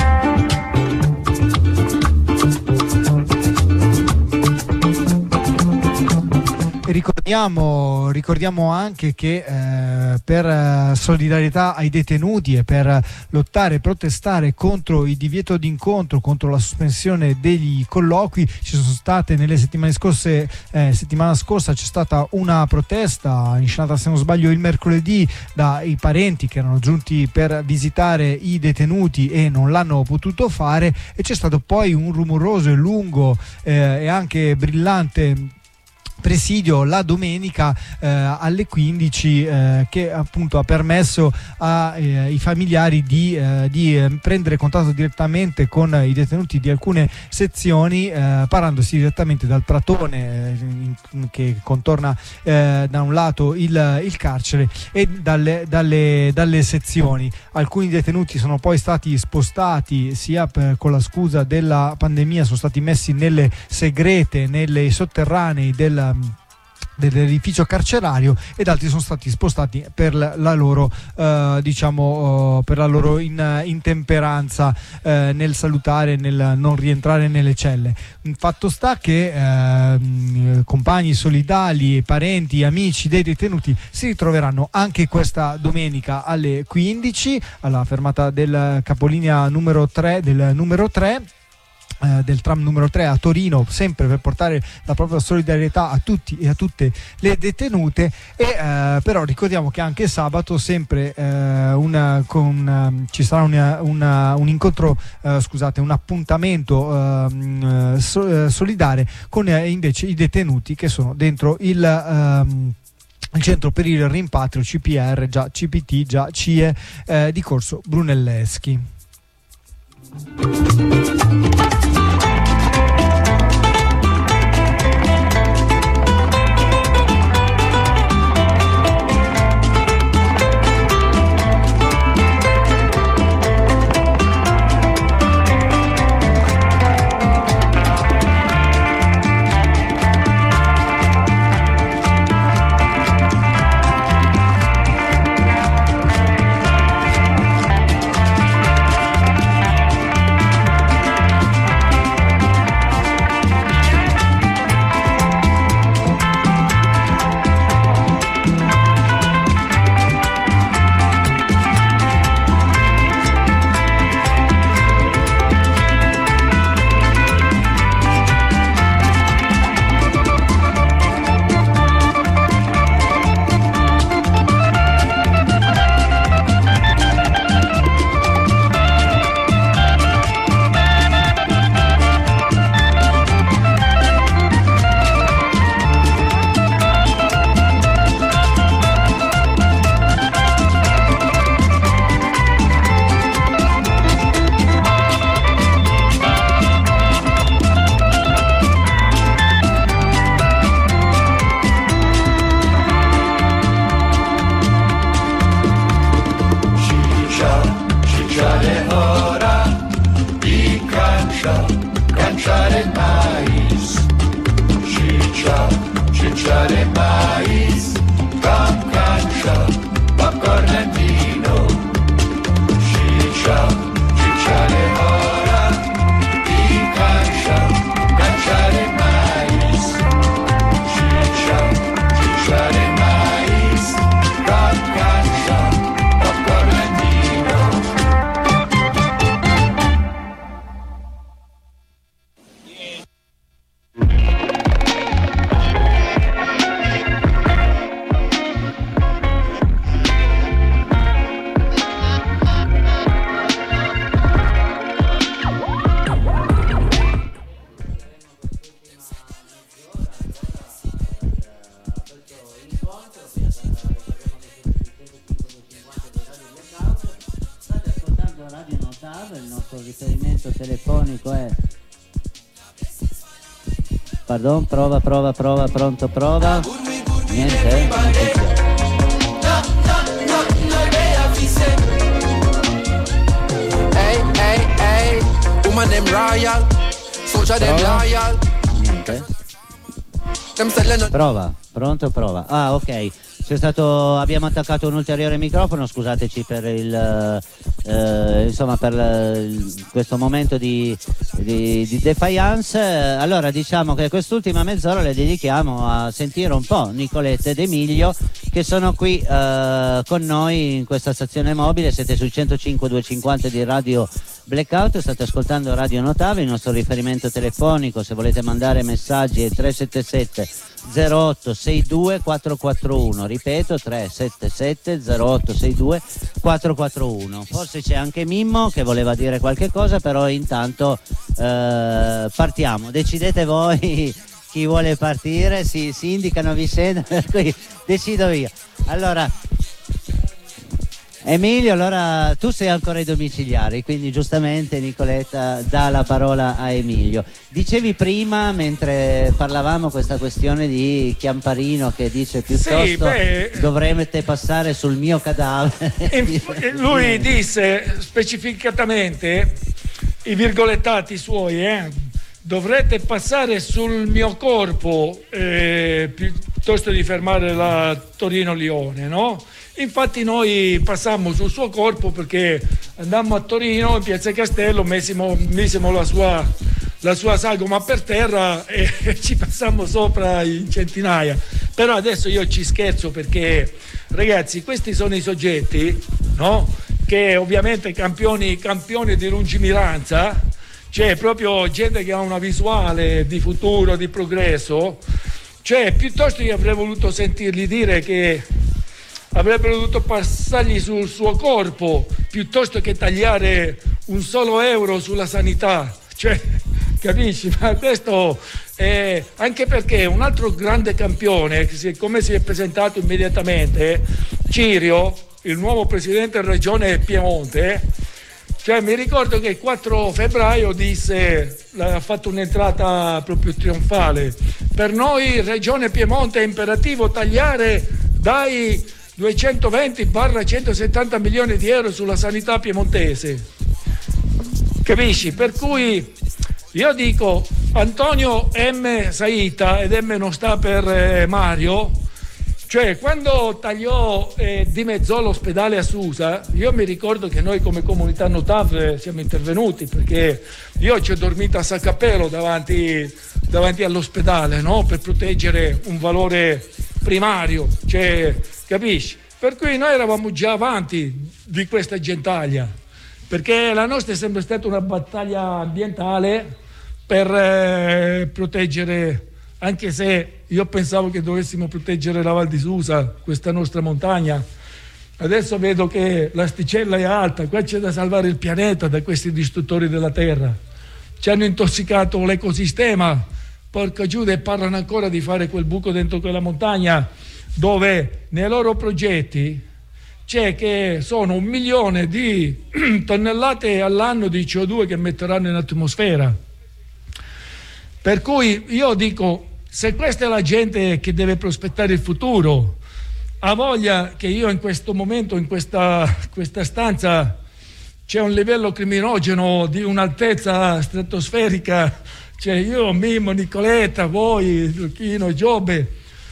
Ricordiamo, ricordiamo anche che eh, per eh, solidarietà ai detenuti e per lottare e protestare contro il divieto d'incontro, contro la sospensione degli colloqui, ci sono state nelle settimane scorse, eh, settimana scorsa c'è stata una protesta inscenata, se non sbaglio, il mercoledì dai parenti che erano giunti per visitare i detenuti e non l'hanno potuto fare, e c'è stato poi un rumoroso e lungo eh, e anche brillante presidio la domenica eh, alle quindici eh, che appunto ha permesso ai eh, familiari di, eh, di eh, prendere contatto direttamente con i detenuti di alcune sezioni, eh, parandosi direttamente dal pratone eh, che contorna eh, da un lato il, il carcere e dalle, dalle, dalle sezioni. Alcuni detenuti sono poi stati spostati sia per, con la scusa della pandemia, sono stati messi nelle segrete, nelle sotterranei del dell'edificio carcerario, ed altri sono stati spostati per la loro eh, diciamo eh, per la loro in, intemperanza eh, nel salutare, nel non rientrare nelle celle. Fatto sta che eh, compagni solidali, parenti, amici dei detenuti si ritroveranno anche questa domenica alle quindici alla fermata del capolinea numero tre del numero tre del tram numero tre a Torino, sempre per portare la propria solidarietà a tutti e a tutte le detenute. E eh, però ricordiamo che anche sabato sempre eh, una, con, uh, ci sarà una, una, un incontro uh, scusate un appuntamento uh, so, uh, solidale con uh, invece i detenuti che sono dentro il uh, il centro per il rimpatrio C P R, già C P T, già C I E eh, di Corso Brunelleschi. Canciare mais, ciccia, cicciare mais, Notav, il nostro riferimento telefonico è... Pardon, prova, prova, prova, pronto, prova. Niente, eh? Non Hey, hey, hey, woman them royal, soldier them loyal. Niente. Prova, pronto, prova. Ah, ok. C'è stato, abbiamo attaccato un ulteriore microfono, scusateci per il eh, insomma per il, questo momento di, di, di defiance. Allora diciamo che quest'ultima mezz'ora le dedichiamo a sentire un po' Nicoletta ed Emilio, che sono qui eh, con noi in questa stazione mobile. Siete sul centocinque duecentocinquanta di Radio Blackout, state ascoltando Radio Notav. Il nostro riferimento telefonico, se volete mandare messaggi, è tre sette sette zero otto sei due quattro quattro uno, ripeto tre sette sette zero otto sei due quattro quattro uno. Forse c'è anche Mimmo che voleva dire qualche cosa, però intanto eh, partiamo, decidete voi chi vuole partire, si, si indicano vicende, per cui decido io. Allora Emilio, allora tu sei ancora ai domiciliari, quindi giustamente Nicoletta dà la parola a Emilio. Dicevi prima, mentre parlavamo, questa questione di Chiamparino che dice piuttosto sì, beh, dovrete passare sul mio cadavere. Lui disse specificatamente, i virgolettati suoi, eh, dovrete passare sul mio corpo eh, piuttosto di fermare la Torino-Lione, no? Infatti noi passammo sul suo corpo perché andammo a Torino, in Piazza Castello, messimo, messimo la sua, la sua sagoma per terra e, e ci passammo sopra in centinaia. Però adesso io ci scherzo perché, ragazzi, questi sono i soggetti, no? Che ovviamente campioni, campioni di lungimiranza, cioè proprio gente che ha una visuale di futuro, di progresso. Cioè, piuttosto io avrei voluto sentirgli dire che avrebbero dovuto passargli sul suo corpo piuttosto che tagliare un solo euro sulla sanità, cioè, capisci? Ma questo è anche perché un altro grande campione, come si è presentato immediatamente, Cirio, il nuovo presidente della regione Piemonte, cioè mi ricordo che il quattro febbraio disse, ha fatto un'entrata proprio trionfale: per noi regione Piemonte è imperativo tagliare dai duecentoventi centosettanta milioni di euro sulla sanità piemontese, capisci? Per cui io dico, Antonio M. Saita, ed M non sta per eh, Mario, cioè quando tagliò e dimezzò l'ospedale a Susa, io mi ricordo che noi come comunità Notav siamo intervenuti, perché io ci ho dormito a Saccapelo davanti, davanti all'ospedale, no? Per proteggere un valore primario, cioè, capisci? Per cui noi eravamo già avanti di questa gentaglia, perché la nostra è sempre stata una battaglia ambientale per eh, proteggere, anche se io pensavo che dovessimo proteggere la Val di Susa, questa nostra montagna. Adesso vedo che l'asticella è alta, qua c'è da salvare il pianeta da questi distruttori della terra. Ci hanno intossicato l'ecosistema, porca Giuda, e parlano ancora di fare quel buco dentro quella montagna, dove nei loro progetti c'è che sono un milione di tonnellate all'anno di C O due che metteranno in atmosfera. Per cui io dico, se questa è la gente che deve prospettare il futuro, ha voglia che io in questo momento, in questa, questa stanza, c'è un livello criminogeno di un'altezza stratosferica, cioè io, Mimmo, Nicoletta, voi, Lucchino, Giobbe,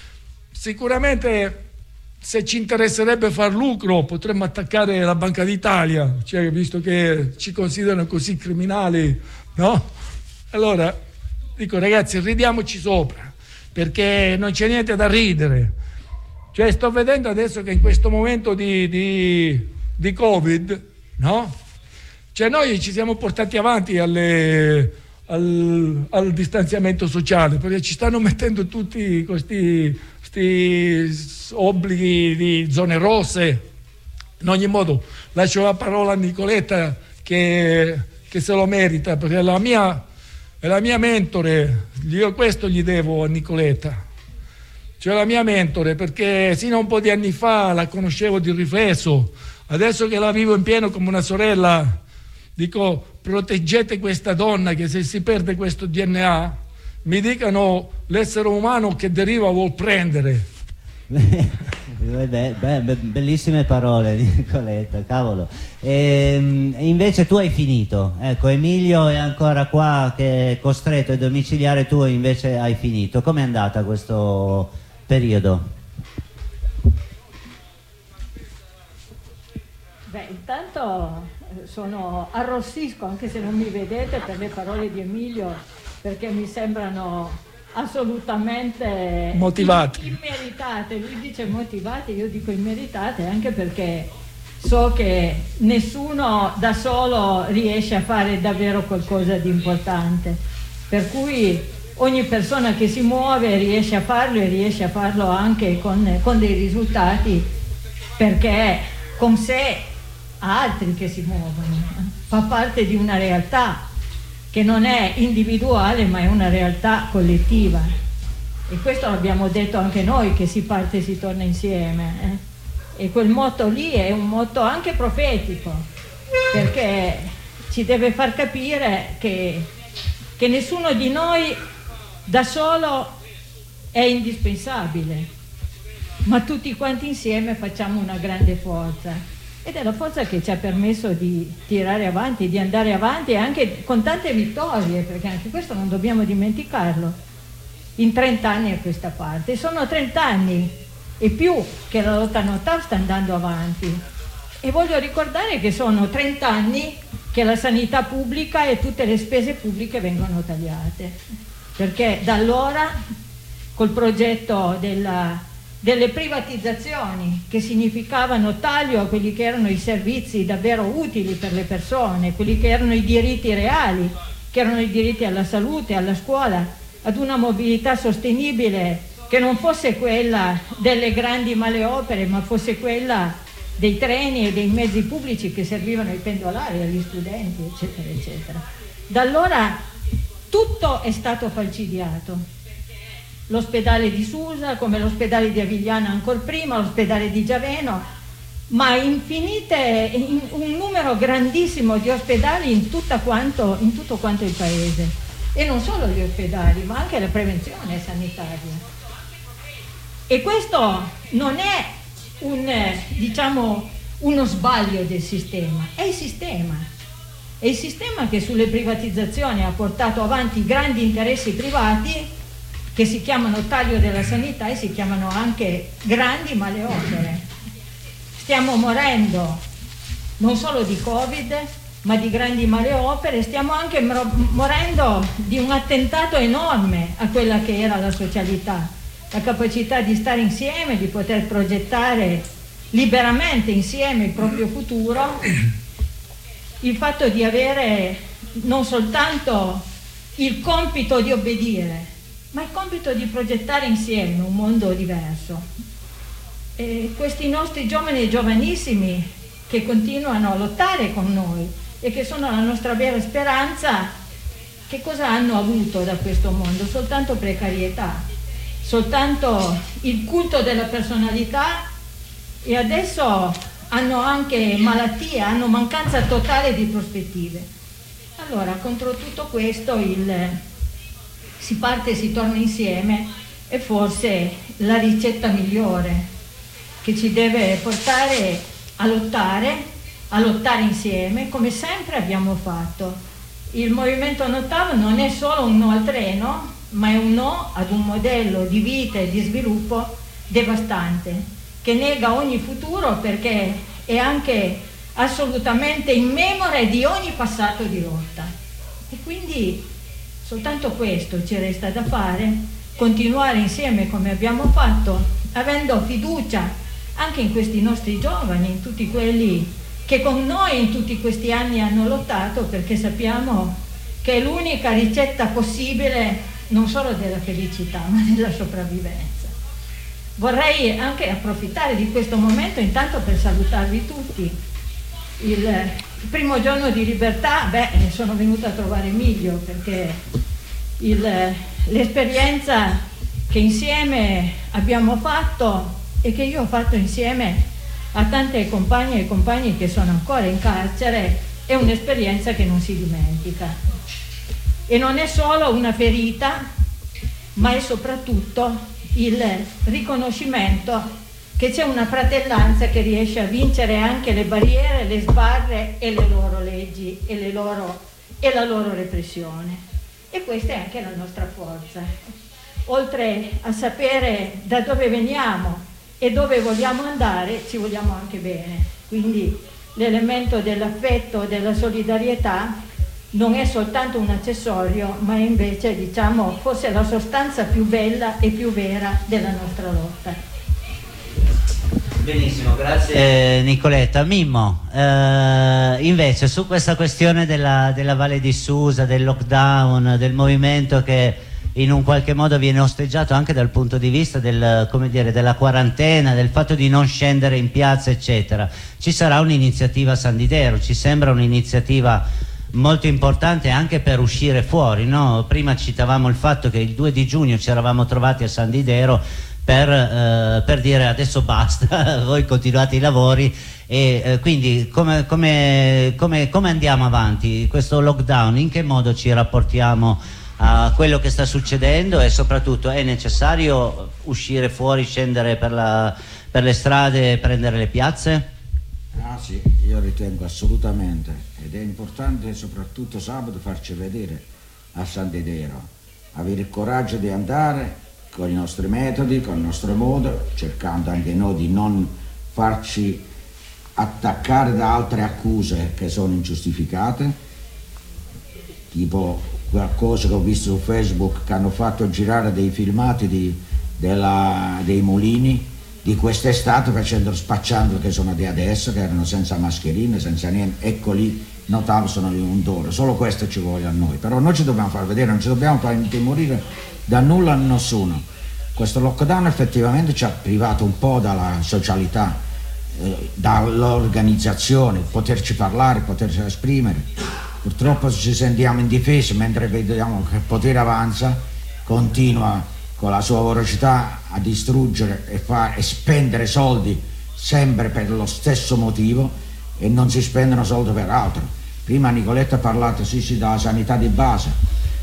sicuramente se ci interesserebbe far lucro potremmo attaccare la Banca d'Italia, cioè, visto che ci considerano così criminali, no? Allora dico, ragazzi, ridiamoci sopra, perché non c'è niente da ridere. Cioè, sto vedendo adesso che in questo momento di, di, di Covid, no? Cioè, noi ci siamo portati avanti alle, al, al distanziamento sociale, perché ci stanno mettendo tutti questi, questi obblighi di zone rosse. In ogni modo, lascio la parola a Nicoletta che, che se lo merita, perché è la mia, è la mia mentore. Io questo gli devo a Nicoletta. Cioè la mia mentore, perché sino a un po' di anni fa la conoscevo di riflesso, adesso che la vivo in pieno come una sorella dico proteggete questa donna che se si perde questo D N A mi dicano l'essere umano che deriva vuol prendere. Beh, beh, bellissime parole Nicoletta, cavolo. E, invece tu hai finito, ecco, Emilio è ancora qua che è costretto ai domiciliare, tu invece hai finito. Com'è andata questo periodo? Beh, intanto sono arrossisco, anche se non mi vedete, per le parole di Emilio, perché mi sembrano assolutamente motivate, immeritate. Lui dice motivate, io dico immeritate, anche perché so che nessuno da solo riesce a fare davvero qualcosa di importante, per cui ogni persona che si muove riesce a farlo e riesce a farlo anche con, con dei risultati, perché con sé altri che si muovono, fa parte di una realtà che non è individuale ma è una realtà collettiva, e questo l'abbiamo detto anche noi, che si parte e si torna insieme, eh? E quel motto lì è un motto anche profetico, perché ci deve far capire che, che nessuno di noi da solo è indispensabile, ma tutti quanti insieme facciamo una grande forza. Ed è la forza che ci ha permesso di tirare avanti, di andare avanti anche con tante vittorie, perché anche questo non dobbiamo dimenticarlo, in trent'anni a questa parte. Sono trent'anni e più che la lotta no T A V sta andando avanti, e voglio ricordare che sono trent'anni che la sanità pubblica e tutte le spese pubbliche vengono tagliate, perché da allora col progetto della delle privatizzazioni, che significavano taglio a quelli che erano i servizi davvero utili per le persone, quelli che erano i diritti reali, che erano i diritti alla salute, alla scuola, ad una mobilità sostenibile che non fosse quella delle grandi maleopere, ma fosse quella dei treni e dei mezzi pubblici che servivano ai pendolari, agli studenti, eccetera, eccetera. Da allora tutto è stato falcidiato. L'ospedale di Susa, come l'ospedale di Avigliana ancora prima, l'ospedale di Giaveno, ma infinite, in, un numero grandissimo di ospedali in, tutta quanto, in tutto quanto il paese. E non solo gli ospedali, ma anche la prevenzione sanitaria. E questo non è un, diciamo, uno sbaglio del sistema, è il sistema. È il sistema che sulle privatizzazioni ha portato avanti grandi interessi privati, che si chiamano taglio della sanità e si chiamano anche grandi maleopere. Stiamo morendo non solo di Covid, ma di grandi maleopere, stiamo anche morendo di un attentato enorme a quella che era la socialità, la capacità di stare insieme, di poter progettare liberamente insieme il proprio futuro, il fatto di avere non soltanto il compito di obbedire, ma il compito di progettare insieme un mondo diverso. E questi nostri giovani e giovanissimi che continuano a lottare con noi e che sono la nostra vera speranza, che cosa hanno avuto da questo mondo? Soltanto precarietà, soltanto il culto della personalità, e adesso hanno anche malattie, hanno mancanza totale di prospettive. Allora, contro tutto questo il si parte e si torna insieme è forse la ricetta migliore che ci deve portare a lottare, a lottare insieme, come sempre abbiamo fatto. Il movimento no T A V non è solo un no al treno, ma è un no ad un modello di vita e di sviluppo devastante, che nega ogni futuro perché è anche assolutamente immemore di ogni passato di lotta. E quindi soltanto questo ci resta da fare, continuare insieme come abbiamo fatto, avendo fiducia anche in questi nostri giovani, in tutti quelli che con noi in tutti questi anni hanno lottato, perché sappiamo che è l'unica ricetta possibile non solo della felicità, ma della sopravvivenza. Vorrei anche approfittare di questo momento intanto per salutarvi tutti. Il, il primo giorno di libertà, beh, sono venuta a trovare Emilio perché l'esperienza che insieme abbiamo fatto e che io ho fatto insieme a tante compagne e compagni che sono ancora in carcere è un'esperienza che non si dimentica. E non è solo una ferita, ma è soprattutto il riconoscimento che c'è una fratellanza che riesce a vincere anche le barriere, le sbarre e le loro leggi e, le loro, e la loro repressione. E questa è anche la nostra forza. Oltre a sapere da dove veniamo e dove vogliamo andare, ci vogliamo anche bene. Quindi l'elemento dell'affetto, della solidarietà non è soltanto un accessorio, ma è invece, diciamo, forse la sostanza più bella e più vera della nostra lotta. Benissimo, grazie eh, Nicoletta. Mimmo, eh, invece su questa questione della, della Valle di Susa, del lockdown, del movimento che in un qualche modo viene osteggiato anche dal punto di vista del, come dire, della quarantena, del fatto di non scendere in piazza eccetera, ci sarà un'iniziativa a San Didero, ci sembra un'iniziativa molto importante anche per uscire fuori, no? Prima citavamo il fatto che il due di giugno ci eravamo trovati a San Didero per, eh, per dire adesso basta, voi continuate i lavori e eh, quindi come, come, come, come andiamo avanti? Questo lockdown, in che modo ci rapportiamo a quello che sta succedendo e soprattutto è necessario uscire fuori, scendere per, la, per le strade e prendere le piazze? Ah sì, io ritengo assolutamente, ed è importante soprattutto sabato farci vedere a San Didero, avere il coraggio di andare con i nostri metodi, con il nostro modo, cercando anche noi di non farci attaccare da altre accuse che sono ingiustificate, tipo qualcosa che ho visto su Facebook che hanno fatto girare dei filmati di, della, dei mulini di quest'estate facendo spacciando che sono di adesso, che erano senza mascherine, senza niente, ecco lì notavo sono un d'oro, solo questo ci vuole a noi, però noi ci dobbiamo far vedere, non ci dobbiamo far intimorire da nulla a nessuno. Questo lockdown effettivamente ci ha privato un po' dalla socialità, eh, dall'organizzazione, poterci parlare, poterci esprimere. Purtroppo ci sentiamo indifesi mentre vediamo che il potere avanza, continua con la sua voracità a distruggere e, far, e spendere soldi sempre per lo stesso motivo e non si spendono soldi per altro. Prima Nicoletta ha parlato sì sì della sanità di base,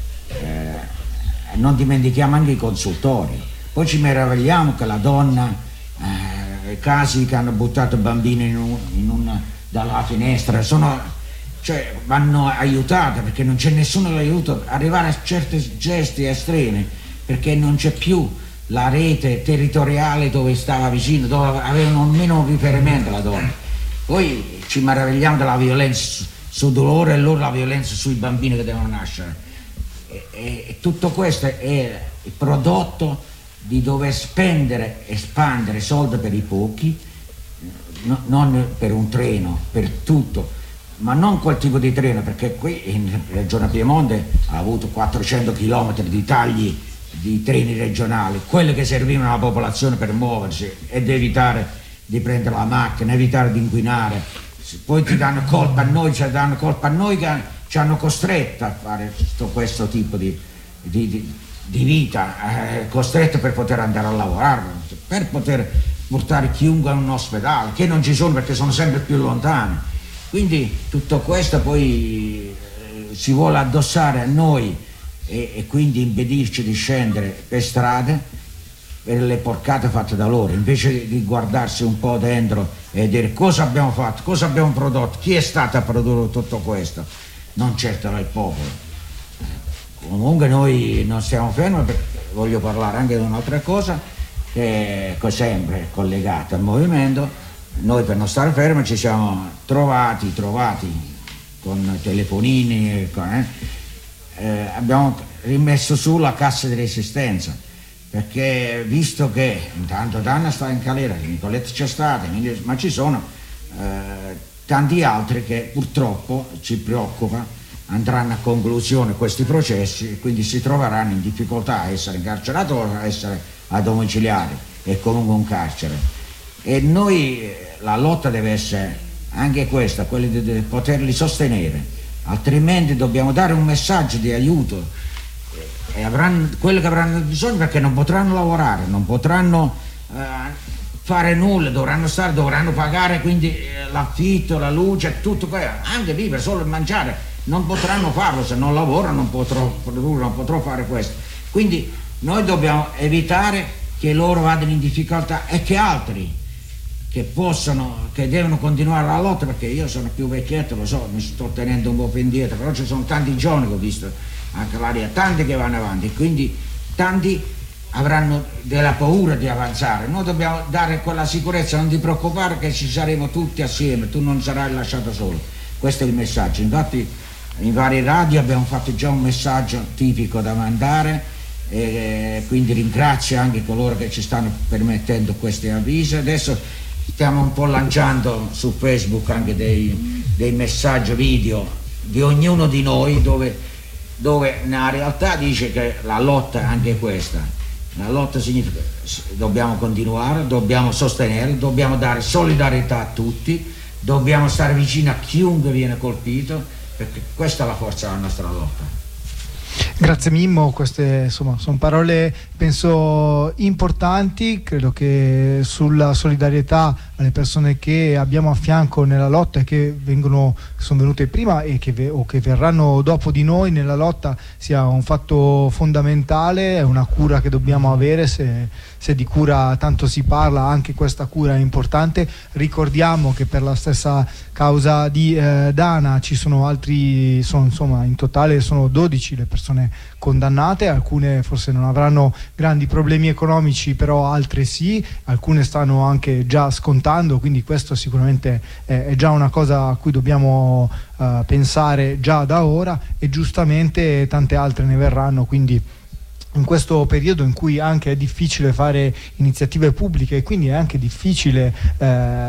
eh, non dimentichiamo anche i consultori, poi ci meravigliamo che la donna, eh, i casi che hanno buttato bambini in un, in un, dalla finestra, sono, cioè, vanno aiutate perché non c'è nessuno che aiuta, arrivare a certi gesti estremi perché non c'è più la rete territoriale dove stava vicino, dove avevano almeno un riferimento la donna. Poi ci meravigliamo della violenza sul dolore e loro la violenza sui bambini che devono nascere. E, e, e tutto questo è il prodotto di dover spendere e spandere soldi per i pochi, no, non per un treno, per tutto, ma non quel tipo di treno, perché qui in Regione Piemonte ha avuto quattrocento chilometri di tagli di treni regionali, quelli che servivano alla popolazione per muoversi ed evitare di prendere la macchina, evitare di inquinare. Poi ti danno colpa a noi, ci danno colpa a noi che ci hanno costretto a fare questo, questo tipo di, di, di, di vita, eh, costretto per poter andare a lavorare, per poter portare chiunque a un ospedale, che non ci sono perché sono sempre più lontani. Quindi tutto questo poi eh, si vuole addossare a noi e, e quindi impedirci di scendere per strade per le porcate fatte da loro, invece di guardarsi un po' dentro e dire cosa abbiamo fatto, cosa abbiamo prodotto, chi è stato a produrre tutto questo, non certo il popolo. Comunque noi non stiamo fermi, perché voglio parlare anche di un'altra cosa che è sempre collegata al movimento. Noi per non stare fermi ci siamo trovati, trovati con telefonini, con, eh, eh, abbiamo rimesso su la cassa di resistenza, perché visto che intanto Danna sta in galera, Nicoletta c'è stata, ma ci sono eh, tanti altri che purtroppo ci preoccupa, andranno a conclusione questi processi e quindi si troveranno in difficoltà a essere incarcerati o a essere a domiciliari e comunque un carcere. E noi la lotta deve essere anche questa, quella di, di poterli sostenere, altrimenti dobbiamo dare un messaggio di aiuto e avranno quelli che avranno bisogno, perché non potranno lavorare, non potranno eh, fare nulla, dovranno stare, dovranno pagare quindi eh, l'affitto, la luce, tutto quello, anche vivere, solo mangiare, non potranno farlo, se non lavorano non potrò produrre, non potrò fare questo. Quindi noi dobbiamo evitare che loro vadano in difficoltà e che altri che possono, che devono continuare la lotta, perché io sono più vecchietto, lo so, mi sto tenendo un po' più indietro, però ci sono tanti giovani che ho visto anche l'aria, tanti che vanno avanti, quindi tanti avranno della paura di avanzare. Noi dobbiamo dare quella sicurezza, non ti preoccupare che ci saremo tutti assieme, tu non sarai lasciato solo. Questo è il messaggio. Infatti in varie radio abbiamo fatto già un messaggio tipico da mandare, e quindi ringrazio anche coloro che ci stanno permettendo questi avvisi. Adesso stiamo un po' lanciando su Facebook anche dei, dei messaggi video di ognuno di noi dove, dove nella realtà dice che la lotta è anche questa. La lotta significa dobbiamo continuare, dobbiamo sostenere, dobbiamo dare solidarietà a tutti, dobbiamo stare vicino a chiunque viene colpito, perché questa è la forza della nostra lotta. Grazie Mimmo, queste insomma sono parole penso importanti, credo che sulla solidarietà alle persone che abbiamo a fianco nella lotta e che vengono, sono venute prima e che, o che verranno dopo di noi nella lotta sia un fatto fondamentale, è una cura che dobbiamo avere, se, se di cura tanto si parla anche questa cura è importante. Ricordiamo che per la stessa causa di eh, Dana ci sono altri, sono, insomma in totale sono dodici le persone condannate, alcune forse non avranno grandi problemi economici, però altre sì, alcune stanno anche già scontando, quindi questo sicuramente è, è già una cosa a cui dobbiamo uh, pensare già da ora, e giustamente tante altre ne verranno, quindi in questo periodo in cui anche è difficile fare iniziative pubbliche e quindi è anche difficile eh,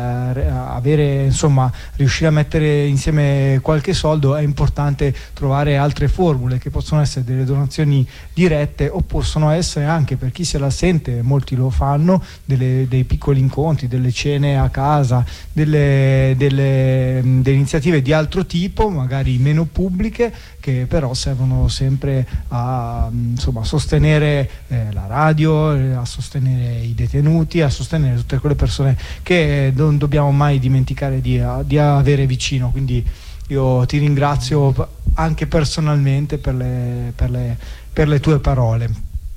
avere, insomma, riuscire a mettere insieme qualche soldo, è importante trovare altre formule che possono essere delle donazioni dirette o possono essere anche, per chi se la sente, molti lo fanno, delle, dei piccoli incontri, delle cene a casa, delle, delle, delle iniziative di altro tipo, magari meno pubbliche, che però servono sempre a, insomma, sostenere eh, la radio, eh, a sostenere i detenuti, a sostenere tutte quelle persone che non dobbiamo mai dimenticare di, di avere vicino. Quindi io ti ringrazio anche personalmente per le, per le, per le tue parole.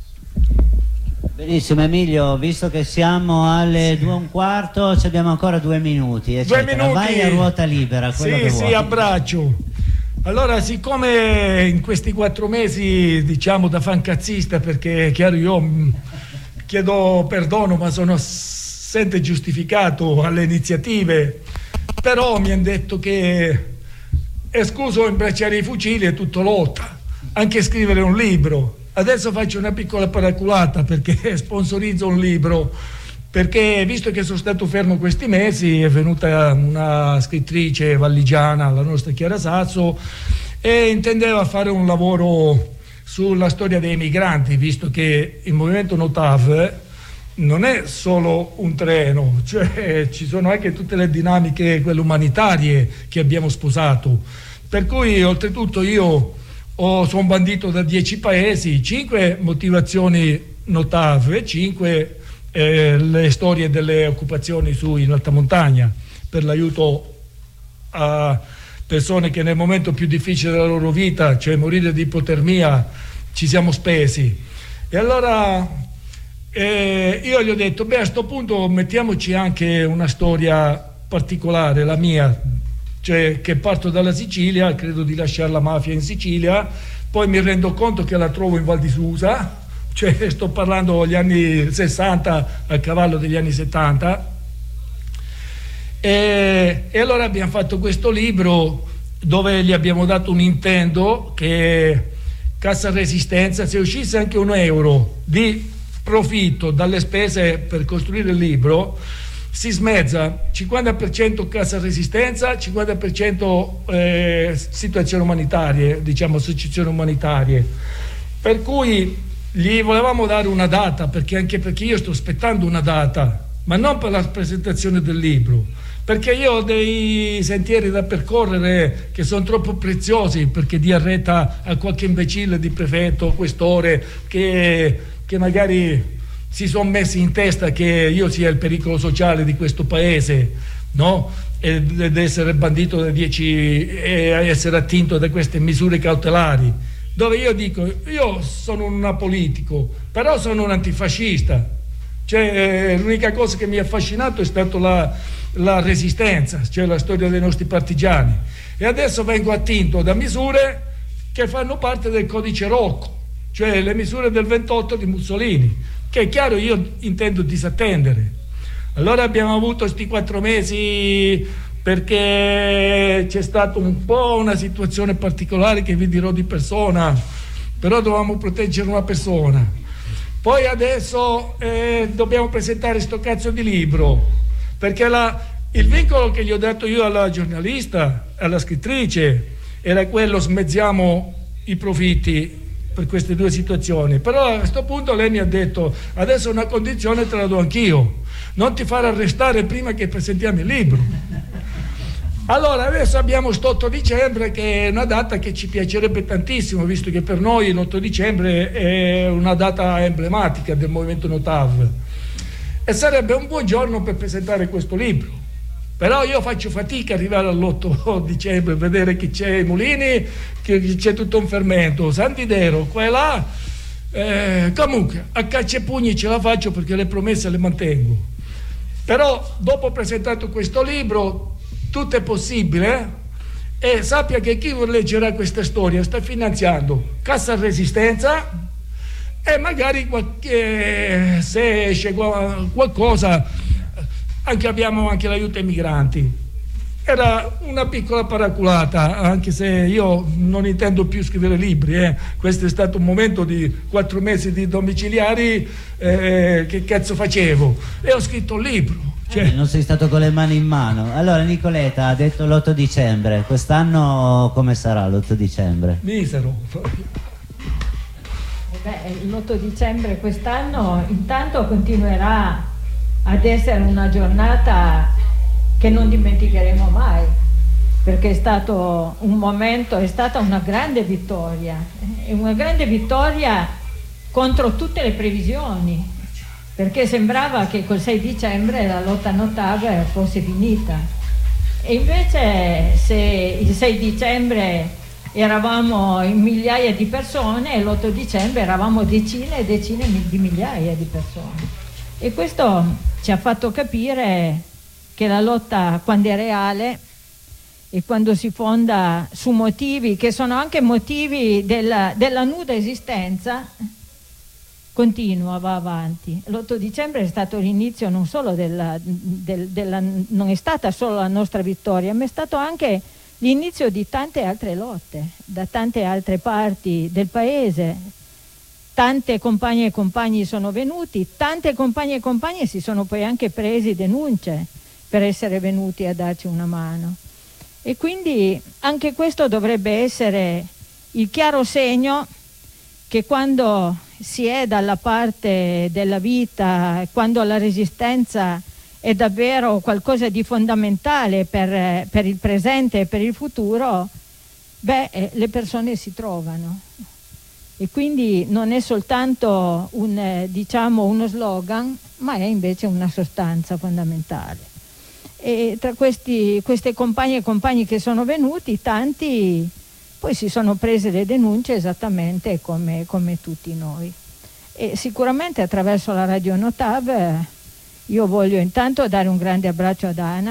Benissimo Emilio, visto che siamo alle due e un quarto, ci abbiamo ancora due minuti, due minuti. Vai a ruota libera, quello sì, che sì, vuoi. abbraccio. Allora, siccome in questi quattro mesi, diciamo, da fancazzista, perché è chiaro, io chiedo perdono, ma sono sempre giustificato alle iniziative, però mi hanno detto che è scuso imbracciare i fucili e tutto lotta, anche scrivere un libro. Adesso faccio una piccola paraculata perché sponsorizzo un libro, perché visto che sono stato fermo questi mesi è venuta una scrittrice valligiana, la nostra Chiara Sasso, e intendeva fare un lavoro sulla storia dei migranti, visto che il movimento Notav non è solo un treno, cioè ci sono anche tutte le dinamiche, quelle umanitarie che abbiamo sposato, per cui oltretutto io ho, sono bandito da dieci paesi, cinque motivazioni Notav e cinque Eh, le storie delle occupazioni su in alta montagna per l'aiuto a persone che nel momento più difficile della loro vita, cioè morire di ipotermia, ci siamo spesi. E allora eh, io gli ho detto, beh, a sto punto mettiamoci anche una storia particolare, la mia, cioè che parto dalla Sicilia, credo di lasciare la mafia in Sicilia, poi mi rendo conto che la trovo in Val di Susa, cioè sto parlando degli anni sessanta a cavallo degli anni settanta, e, e allora abbiamo fatto questo libro dove gli abbiamo dato un intento che Cassa Resistenza, se uscisse anche un euro di profitto dalle spese per costruire il libro, si smezza cinquanta per cento Cassa Resistenza, cinquanta per cento eh, situazioni umanitarie, diciamo associazioni umanitarie, per cui gli volevamo dare una data, perché anche perché io sto aspettando una data, ma non per la presentazione del libro, perché io ho dei sentieri da percorrere che sono troppo preziosi perché dia retta a qualche imbecille di prefetto, questore, che, che magari si sono messi in testa che io sia il pericolo sociale di questo paese, no? Ed essere bandito da dieci e essere attinto da queste misure cautelari, dove io dico, io sono un apolitico, però sono un antifascista, cioè l'unica cosa che mi ha affascinato è stata la, la resistenza, cioè la storia dei nostri partigiani, e adesso vengo attinto da misure che fanno parte del codice Rocco, cioè le misure del ventotto di Mussolini, che è chiaro io intendo disattendere. Allora abbiamo avuto questi quattro mesi perché c'è stata un po' una situazione particolare che vi dirò di persona, però dovevamo proteggere una persona. Poi adesso eh, dobbiamo presentare sto cazzo di libro, perché la, il vincolo che gli ho dato io alla giornalista, alla scrittrice, era quello: smezziamo i profitti per queste due situazioni. Però a questo punto lei mi ha detto: adesso una condizione te la do anch'io, non ti far arrestare prima che presentiamo il libro. Allora adesso abbiamo quest'otto dicembre, che è una data che ci piacerebbe tantissimo, visto che per noi l'otto dicembre è una data emblematica del movimento Notav, e sarebbe un buon giorno per presentare questo libro. Però io faccio fatica ad arrivare all'otto dicembre, vedere che c'è i mulini, che c'è tutto un fermento, Sant'Idero, qua e là. Eh, comunque, a caccia e pugni ce la faccio, perché le promesse le mantengo. Però, dopo presentato questo libro, tutto è possibile, eh? E sappia che chi leggerà questa storia sta finanziando Cassa Resistenza, e magari qualche, se esce qualcosa, anche abbiamo anche l'aiuto ai migranti. Era una piccola paraculata, anche se io non intendo più scrivere libri, eh. Questo è stato un momento di quattro mesi di domiciliari, eh, che cazzo facevo? E ho scritto un libro. Cioè... non sei stato con le mani in mano. Allora Nicoletta ha detto l'otto dicembre, quest'anno come sarà l'otto dicembre? Misero. Beh, l'otto dicembre quest'anno intanto continuerà ad essere una giornata che non dimenticheremo mai, perché è stato un momento, è stata una grande vittoria, è una grande vittoria contro tutte le previsioni, perché sembrava che col sei dicembre la lotta Notav fosse finita, e invece se il sei dicembre eravamo in migliaia di persone, e l'otto dicembre eravamo decine e decine di migliaia di persone. E questo ci ha fatto capire che la lotta, quando è reale e quando si fonda su motivi che sono anche motivi della, della nuda esistenza, continua, va avanti. L'otto dicembre è stato l'inizio non solo della, del, della, non è stata solo la nostra vittoria, ma è stato anche l'inizio di tante altre lotte da tante altre parti del paese. Tante compagne e compagni sono venuti, tante compagne e compagni si sono poi anche presi denunce per essere venuti a darci una mano. E quindi anche questo dovrebbe essere il chiaro segno che quando si è dalla parte della vita, quando la resistenza è davvero qualcosa di fondamentale per, per il presente e per il futuro, beh, le persone si trovano. E quindi non è soltanto un, eh, diciamo uno slogan, ma è invece una sostanza fondamentale. E tra questi, queste compagne e compagni che sono venuti, tanti poi si sono prese le denunce esattamente come, come tutti noi. E sicuramente attraverso la Radio Notav eh, io voglio intanto dare un grande abbraccio ad Ana.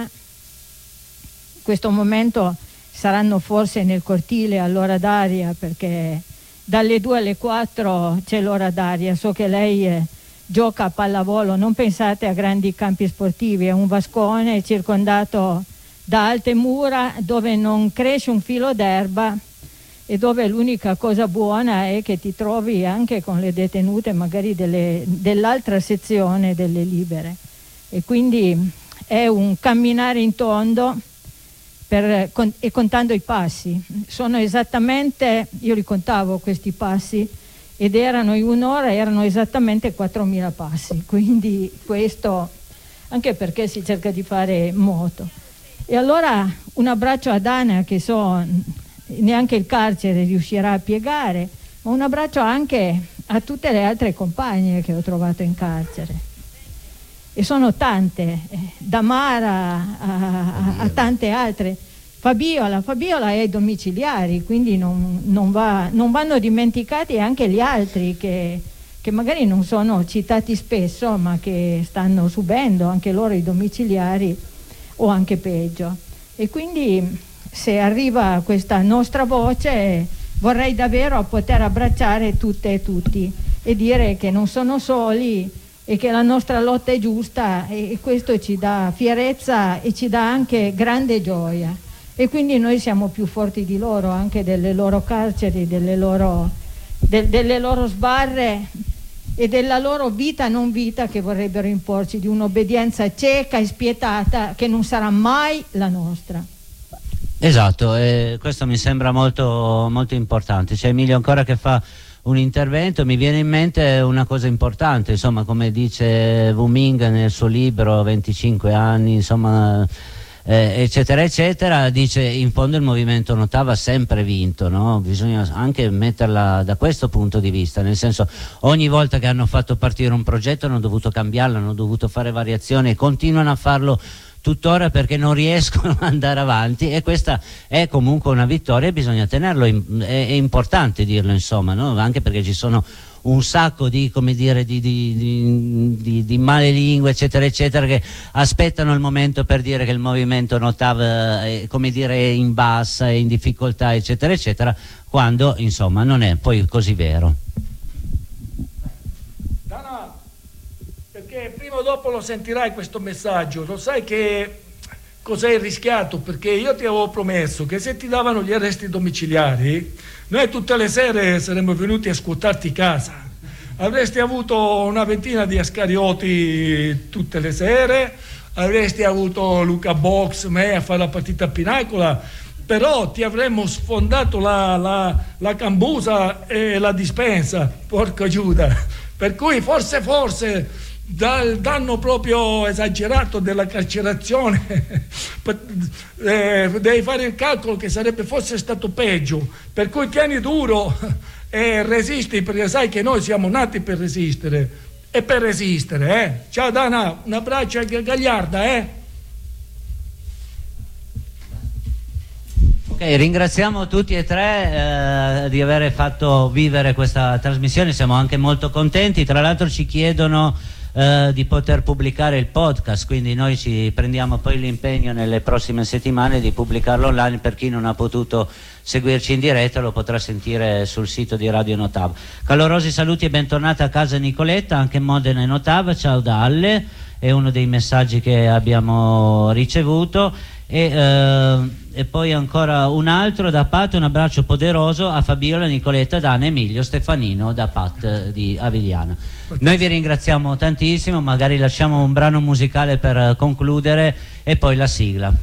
In questo momento saranno forse nel cortile all'ora d'aria, perché dalle due alle quattro c'è l'ora d'aria. So che lei eh, gioca a pallavolo, non pensate a grandi campi sportivi, è un vascone circondato da alte mura dove non cresce un filo d'erba e dove l'unica cosa buona è che ti trovi anche con le detenute magari delle, dell'altra sezione delle libere, e quindi è un camminare in tondo per, con, e contando i passi. Sono esattamente, io li contavo questi passi, ed erano in un'ora, erano esattamente quattromila passi, quindi questo anche perché si cerca di fare moto. E allora un abbraccio ad Ana, che so neanche il carcere riuscirà a piegare, ma un abbraccio anche a tutte le altre compagne che ho trovato in carcere. E sono tante, eh, da Mara a, a, a tante altre. Fabiola, Fabiola è ai domiciliari, quindi non, non, va, non vanno dimenticati anche gli altri che, che magari non sono citati spesso, ma che stanno subendo anche loro i domiciliari o anche peggio. E quindi se arriva questa nostra voce vorrei davvero poter abbracciare tutte e tutti e dire che non sono soli e che la nostra lotta è giusta, e questo ci dà fierezza e ci dà anche grande gioia, e quindi noi siamo più forti di loro, anche delle loro carceri, delle loro, de, delle loro sbarre e della loro vita non vita che vorrebbero imporci, di un'obbedienza cieca e spietata che non sarà mai la nostra. Esatto, e questo mi sembra molto, molto importante. C'è Emilio ancora che fa un intervento. Mi viene in mente una cosa importante, insomma, come dice Wu Ming nel suo libro venticinque anni, insomma, eh, eccetera eccetera, dice in fondo il movimento Notav ha sempre vinto, no? Bisogna anche metterla da questo punto di vista, nel senso, ogni volta che hanno fatto partire un progetto hanno dovuto cambiarlo, hanno dovuto fare variazioni e continuano a farlo tuttora perché non riescono ad andare avanti, e questa è comunque una vittoria e bisogna tenerlo, in, è, è importante dirlo, insomma, no? Anche perché ci sono un sacco di, come dire, di, di, di, di, di male lingue eccetera eccetera che aspettano il momento per dire che il movimento Notav è, come dire, è in bassa, è in difficoltà eccetera eccetera, quando insomma non è poi così vero. Perché prima o dopo lo sentirai questo messaggio, lo sai che cos'hai rischiato, perché io ti avevo promesso che se ti davano gli arresti domiciliari noi tutte le sere saremmo venuti a scuotarti casa, avresti avuto una ventina di ascarioti tutte le sere, avresti avuto Luca Box, me a fare la partita a Pinacola, però ti avremmo sfondato la, la, la cambusa e la dispensa, porca Giuda, per cui forse forse dal danno proprio esagerato della carcerazione eh, devi fare il calcolo che sarebbe forse stato peggio, per cui tieni duro e resisti, perché sai che noi siamo nati per resistere e per resistere, eh? Ciao Dana, un abbraccio a Gagliarda, eh? Ok, ringraziamo tutti e tre eh, di aver fatto vivere questa trasmissione, siamo anche molto contenti. Tra l'altro ci chiedono eh, di poter pubblicare il podcast, quindi noi ci prendiamo poi l'impegno nelle prossime settimane di pubblicarlo online. Per chi non ha potuto seguirci in diretta lo potrà sentire sul sito di Radio Notav. Calorosi saluti e bentornata a casa Nicoletta, anche Modena e Notav, ciao da Alle, è uno dei messaggi che abbiamo ricevuto. E, eh, e poi ancora un altro da Pat, un abbraccio poderoso a Fabiola, Nicoletta, Dana, Emilio, Stefanino da Pat di Avigliana. Noi vi ringraziamo tantissimo, magari lasciamo un brano musicale per concludere e poi la sigla.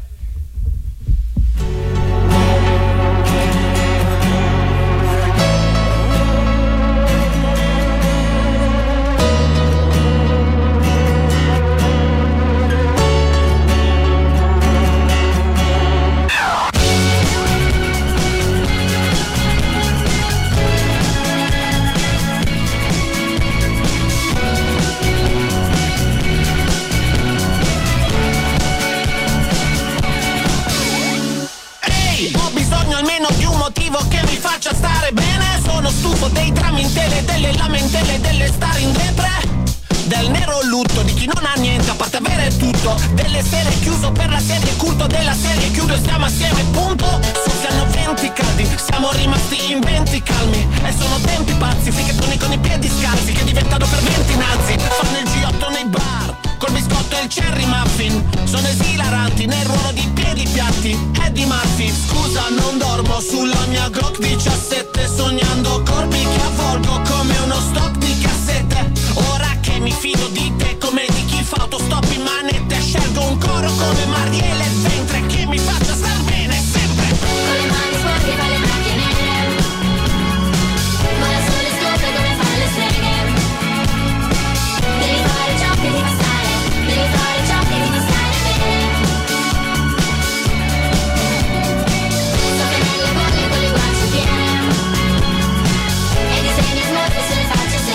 Che mi faccia stare bene, sono stufo dei tramintele, delle lamentele, delle stare in depre, del nero lutto di chi non ha niente a parte avere tutto, delle sere chiuso per la serie, culto della serie chiudo e stiamo assieme, punto. Soffiano venti caldi, siamo rimasti in venti calmi, e sono tempi pazzi, fichettoni con i piedi scalzi che diventano per venti nazi, fanno il G otto nei bar col biscotto e il cherry muffin, sono esilaranti nel ruolo di piedi piatti. Eddie Murphy, scusa non dormo sulla mia Glock diciassette, sognando corpi che avvolgo come uno stock di cassette. Ora che mi fido di te come di chi fa autostop in manette, scelgo un coro come Marielle Ventre che mi faccia star bene sempre. Con le mani sporche fa le macchine, ma da sole scopre come fa le streghe. Devi fare ciò che ti fa stare, devi fare ciò che ti fa stare bene. So che nelle bolle con le guance piene, e disegni smorfie sulle facce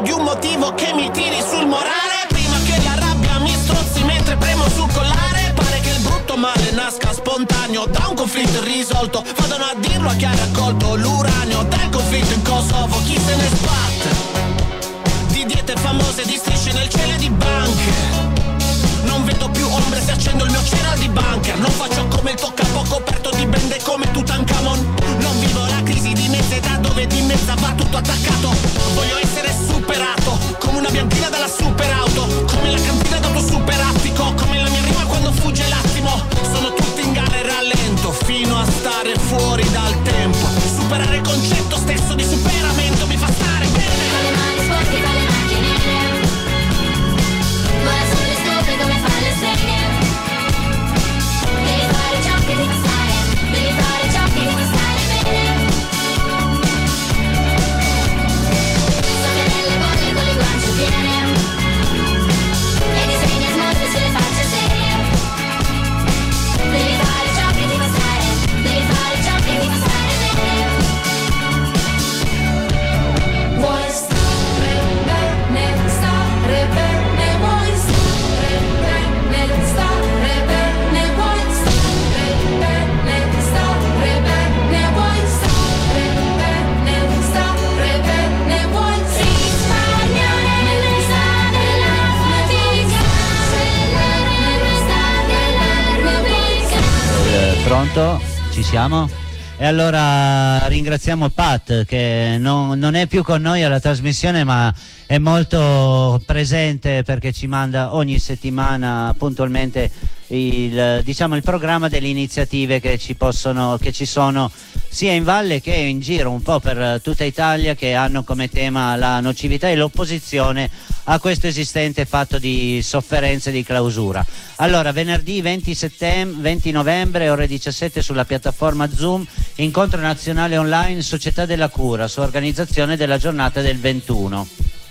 di un motivo che mi tiri sul morale. Prima che la rabbia mi strozzi mentre premo sul collare. Pare che il brutto male nasca spontaneo da un conflitto irrisolto. Vadano a dirlo a chi ha raccolto l'uranio del conflitto in Kosovo. Chi se ne sbatte di diete famose, di strisce nel cielo e di banche. Non vedo più ombre se accendo il mio cereal di bunker. Non faccio come il toccapo coperto di bende come Tutankhamon. Non vivo la crisi di mezza età dove di mezza va tutto attaccato. Voglio essere superato come una bianchina dalla superauto, come la cantina d'auto superattico, come la mia rima quando fugge l'attimo. Sono tutti in gara e rallento fino a stare fuori dal tempo. Superare il concetto stesso di superamento mi fa stare bene. Con le mani sporche, con le macchine, vola sulle stufe come fa le streghe. Devi fare ciò che ti fa stare, devi fare ciò che ti fa stare bene. So che nelle bolle con le guance piene e disegni smorte sulle facce serie. Devi fare ciò che ti fa stare, devi fare ciò che ti fa stare bene. Vuoi stare bene, stare bene, vuoi stare bene, stare bene, vuoi stare bene, stare bene, vuoi stare bene, stare bene, vuoi risparmiare nell'esta della fatica, nell'esta della rubrica. Pronto? Ci siamo? E allora ringraziamo Pat che non, non è più con noi alla trasmissione, ma è molto presente perché ci manda ogni settimana puntualmente il, diciamo, il programma delle iniziative che ci possono, che ci sono sia in valle che in giro un po' per tutta Italia, che hanno come tema la nocività e l'opposizione a questo esistente fatto di sofferenza e di clausura. Allora, venerdì venti, settembre, venti novembre, ore diciassette, sulla piattaforma Zoom, incontro nazionale online Società della Cura, su organizzazione della giornata del ventuno.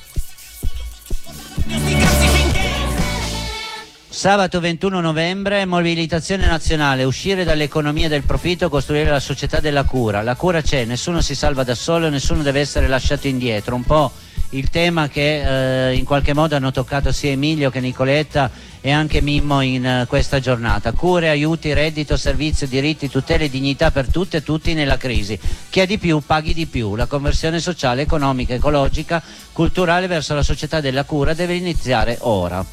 Sabato ventuno novembre, mobilitazione nazionale, uscire dall'economia del profitto, costruire la società della cura. La cura c'è, nessuno si salva da solo, nessuno deve essere lasciato indietro. Un po' il tema che eh, in qualche modo hanno toccato sia Emilio che Nicoletta e anche Mimmo in uh, questa giornata. Cure, aiuti, reddito, servizi, diritti, tutele e dignità per tutte e tutti nella crisi. Chi ha di più paghi di più. La conversione sociale, economica, ecologica, culturale verso la società della cura deve iniziare ora.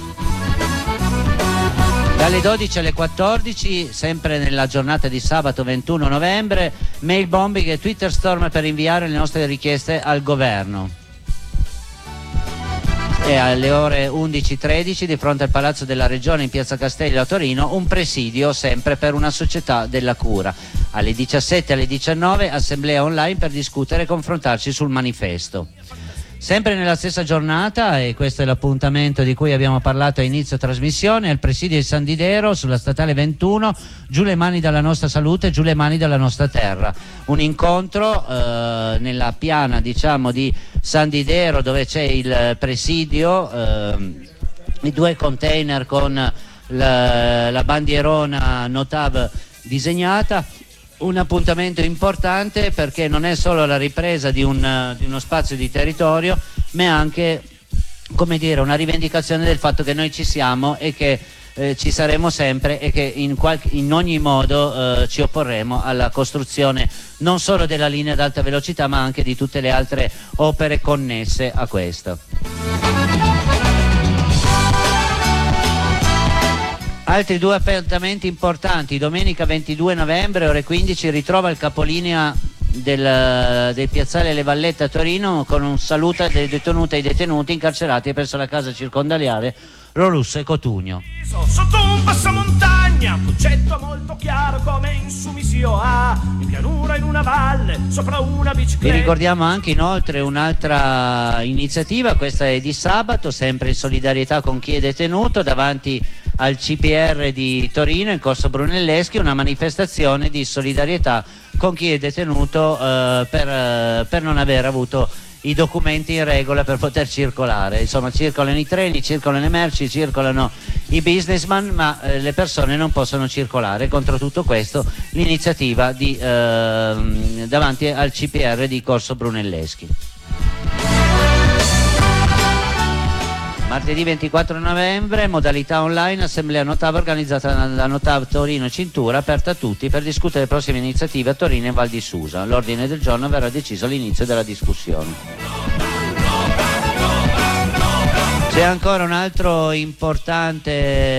Dalle dodici alle quattordici, sempre nella giornata di sabato ventuno novembre, mail bombing e Twitter storm per inviare le nostre richieste al governo. E alle ore undici tredici, di fronte al Palazzo della Regione in Piazza Castello a Torino, un presidio sempre per una società della cura. Alle diciassette e alle diciannove, assemblea online per discutere e confrontarci sul manifesto. Sempre nella stessa giornata, e questo è l'appuntamento di cui abbiamo parlato a inizio trasmissione, al presidio di San Didero sulla statale ventuno, giù le mani dalla nostra salute, giù le mani dalla nostra terra. Un incontro eh, nella piana, diciamo, di San Didero, dove c'è il presidio, eh, i due container con la, la bandierona Notav disegnata. Un appuntamento importante perché non è solo la ripresa di, un, di uno spazio di territorio, ma è anche, come dire, una rivendicazione del fatto che noi ci siamo e che eh, ci saremo sempre e che in, qualche, in ogni modo eh, ci opporremo alla costruzione non solo della linea ad alta velocità, ma anche di tutte le altre opere connesse a questo. Altri due appuntamenti importanti: domenica ventidue novembre, ore quindici, ritrova il capolinea del, del piazzale Le Vallette a Torino con un saluto delle detenute e i detenuti incarcerati presso la casa circondariale Rorusso e Cotugno. Sotto un passamontagna, concetto molto chiaro come in sumisio a in pianura, in una valle, sopra una bicicletta. Vi ricordiamo anche inoltre un'altra iniziativa, questa è di sabato, sempre in solidarietà con chi è detenuto, davanti al C P R di Torino in corso Brunelleschi, una manifestazione di solidarietà con chi è detenuto eh, per, eh, per non aver avuto i documenti in regola per poter circolare. Insomma, circolano i treni, circolano le merci, circolano i businessman, ma eh, le persone non possono circolare. Contro tutto questo l'iniziativa di, eh, davanti al C P R di corso Brunelleschi. Martedì ventiquattro novembre, modalità online, assemblea Notav organizzata da Notav Torino Cintura, aperta a tutti per discutere le prossime iniziative a Torino e Val di Susa. L'ordine del giorno verrà deciso all'inizio della discussione. C'è ancora un altro importante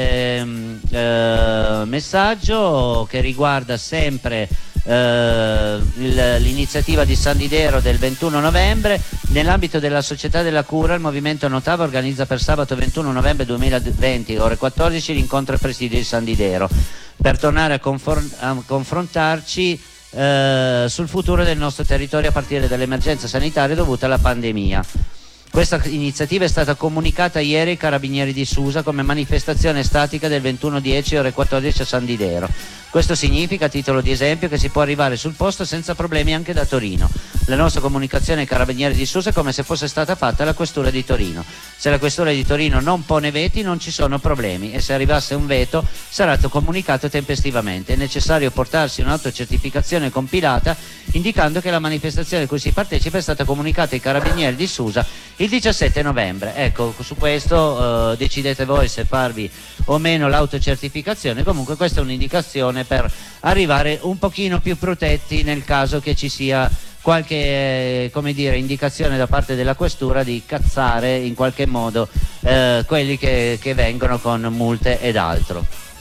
eh, messaggio che riguarda sempre eh, il, l'iniziativa di San Didero del ventuno novembre. Nell'ambito della Società della Cura, il Movimento Notav organizza per sabato ventuno novembre duemilaventi, ore quattordici, l'incontro al presidio di San Didero per tornare a, confor- a confrontarci eh, sul futuro del nostro territorio a partire dall'emergenza sanitaria dovuta alla pandemia. Questa iniziativa è stata comunicata ieri ai Carabinieri di Susa come manifestazione statica del ventuno dieci ore quattordici a San Didero. Questo significa, a titolo di esempio, che si può arrivare sul posto senza problemi anche da Torino. La nostra comunicazione ai Carabinieri di Susa è come se fosse stata fatta alla Questura di Torino. Se la Questura di Torino non pone veti non ci sono problemi, e se arrivasse un veto sarà comunicato tempestivamente. È necessario portarsi un'autocertificazione compilata indicando che la manifestazione a cui si partecipa è stata comunicata ai Carabinieri di Susa il diciassette novembre. Ecco, su questo eh, decidete voi se farvi o meno l'autocertificazione. Comunque questa è un'indicazione per arrivare un pochino più protetti nel caso che ci sia qualche eh, come dire, indicazione da parte della Questura di cazzare in qualche modo eh, quelli che, che vengono con multe ed altro.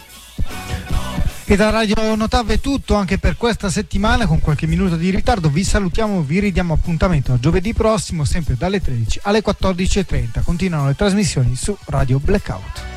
E da Radio Notav è tutto anche per questa settimana, con qualche minuto di ritardo. Vi salutiamo, vi ridiamo appuntamento a giovedì prossimo, sempre dalle tredici alle quattordici e trenta. Continuano le trasmissioni su Radio Blackout.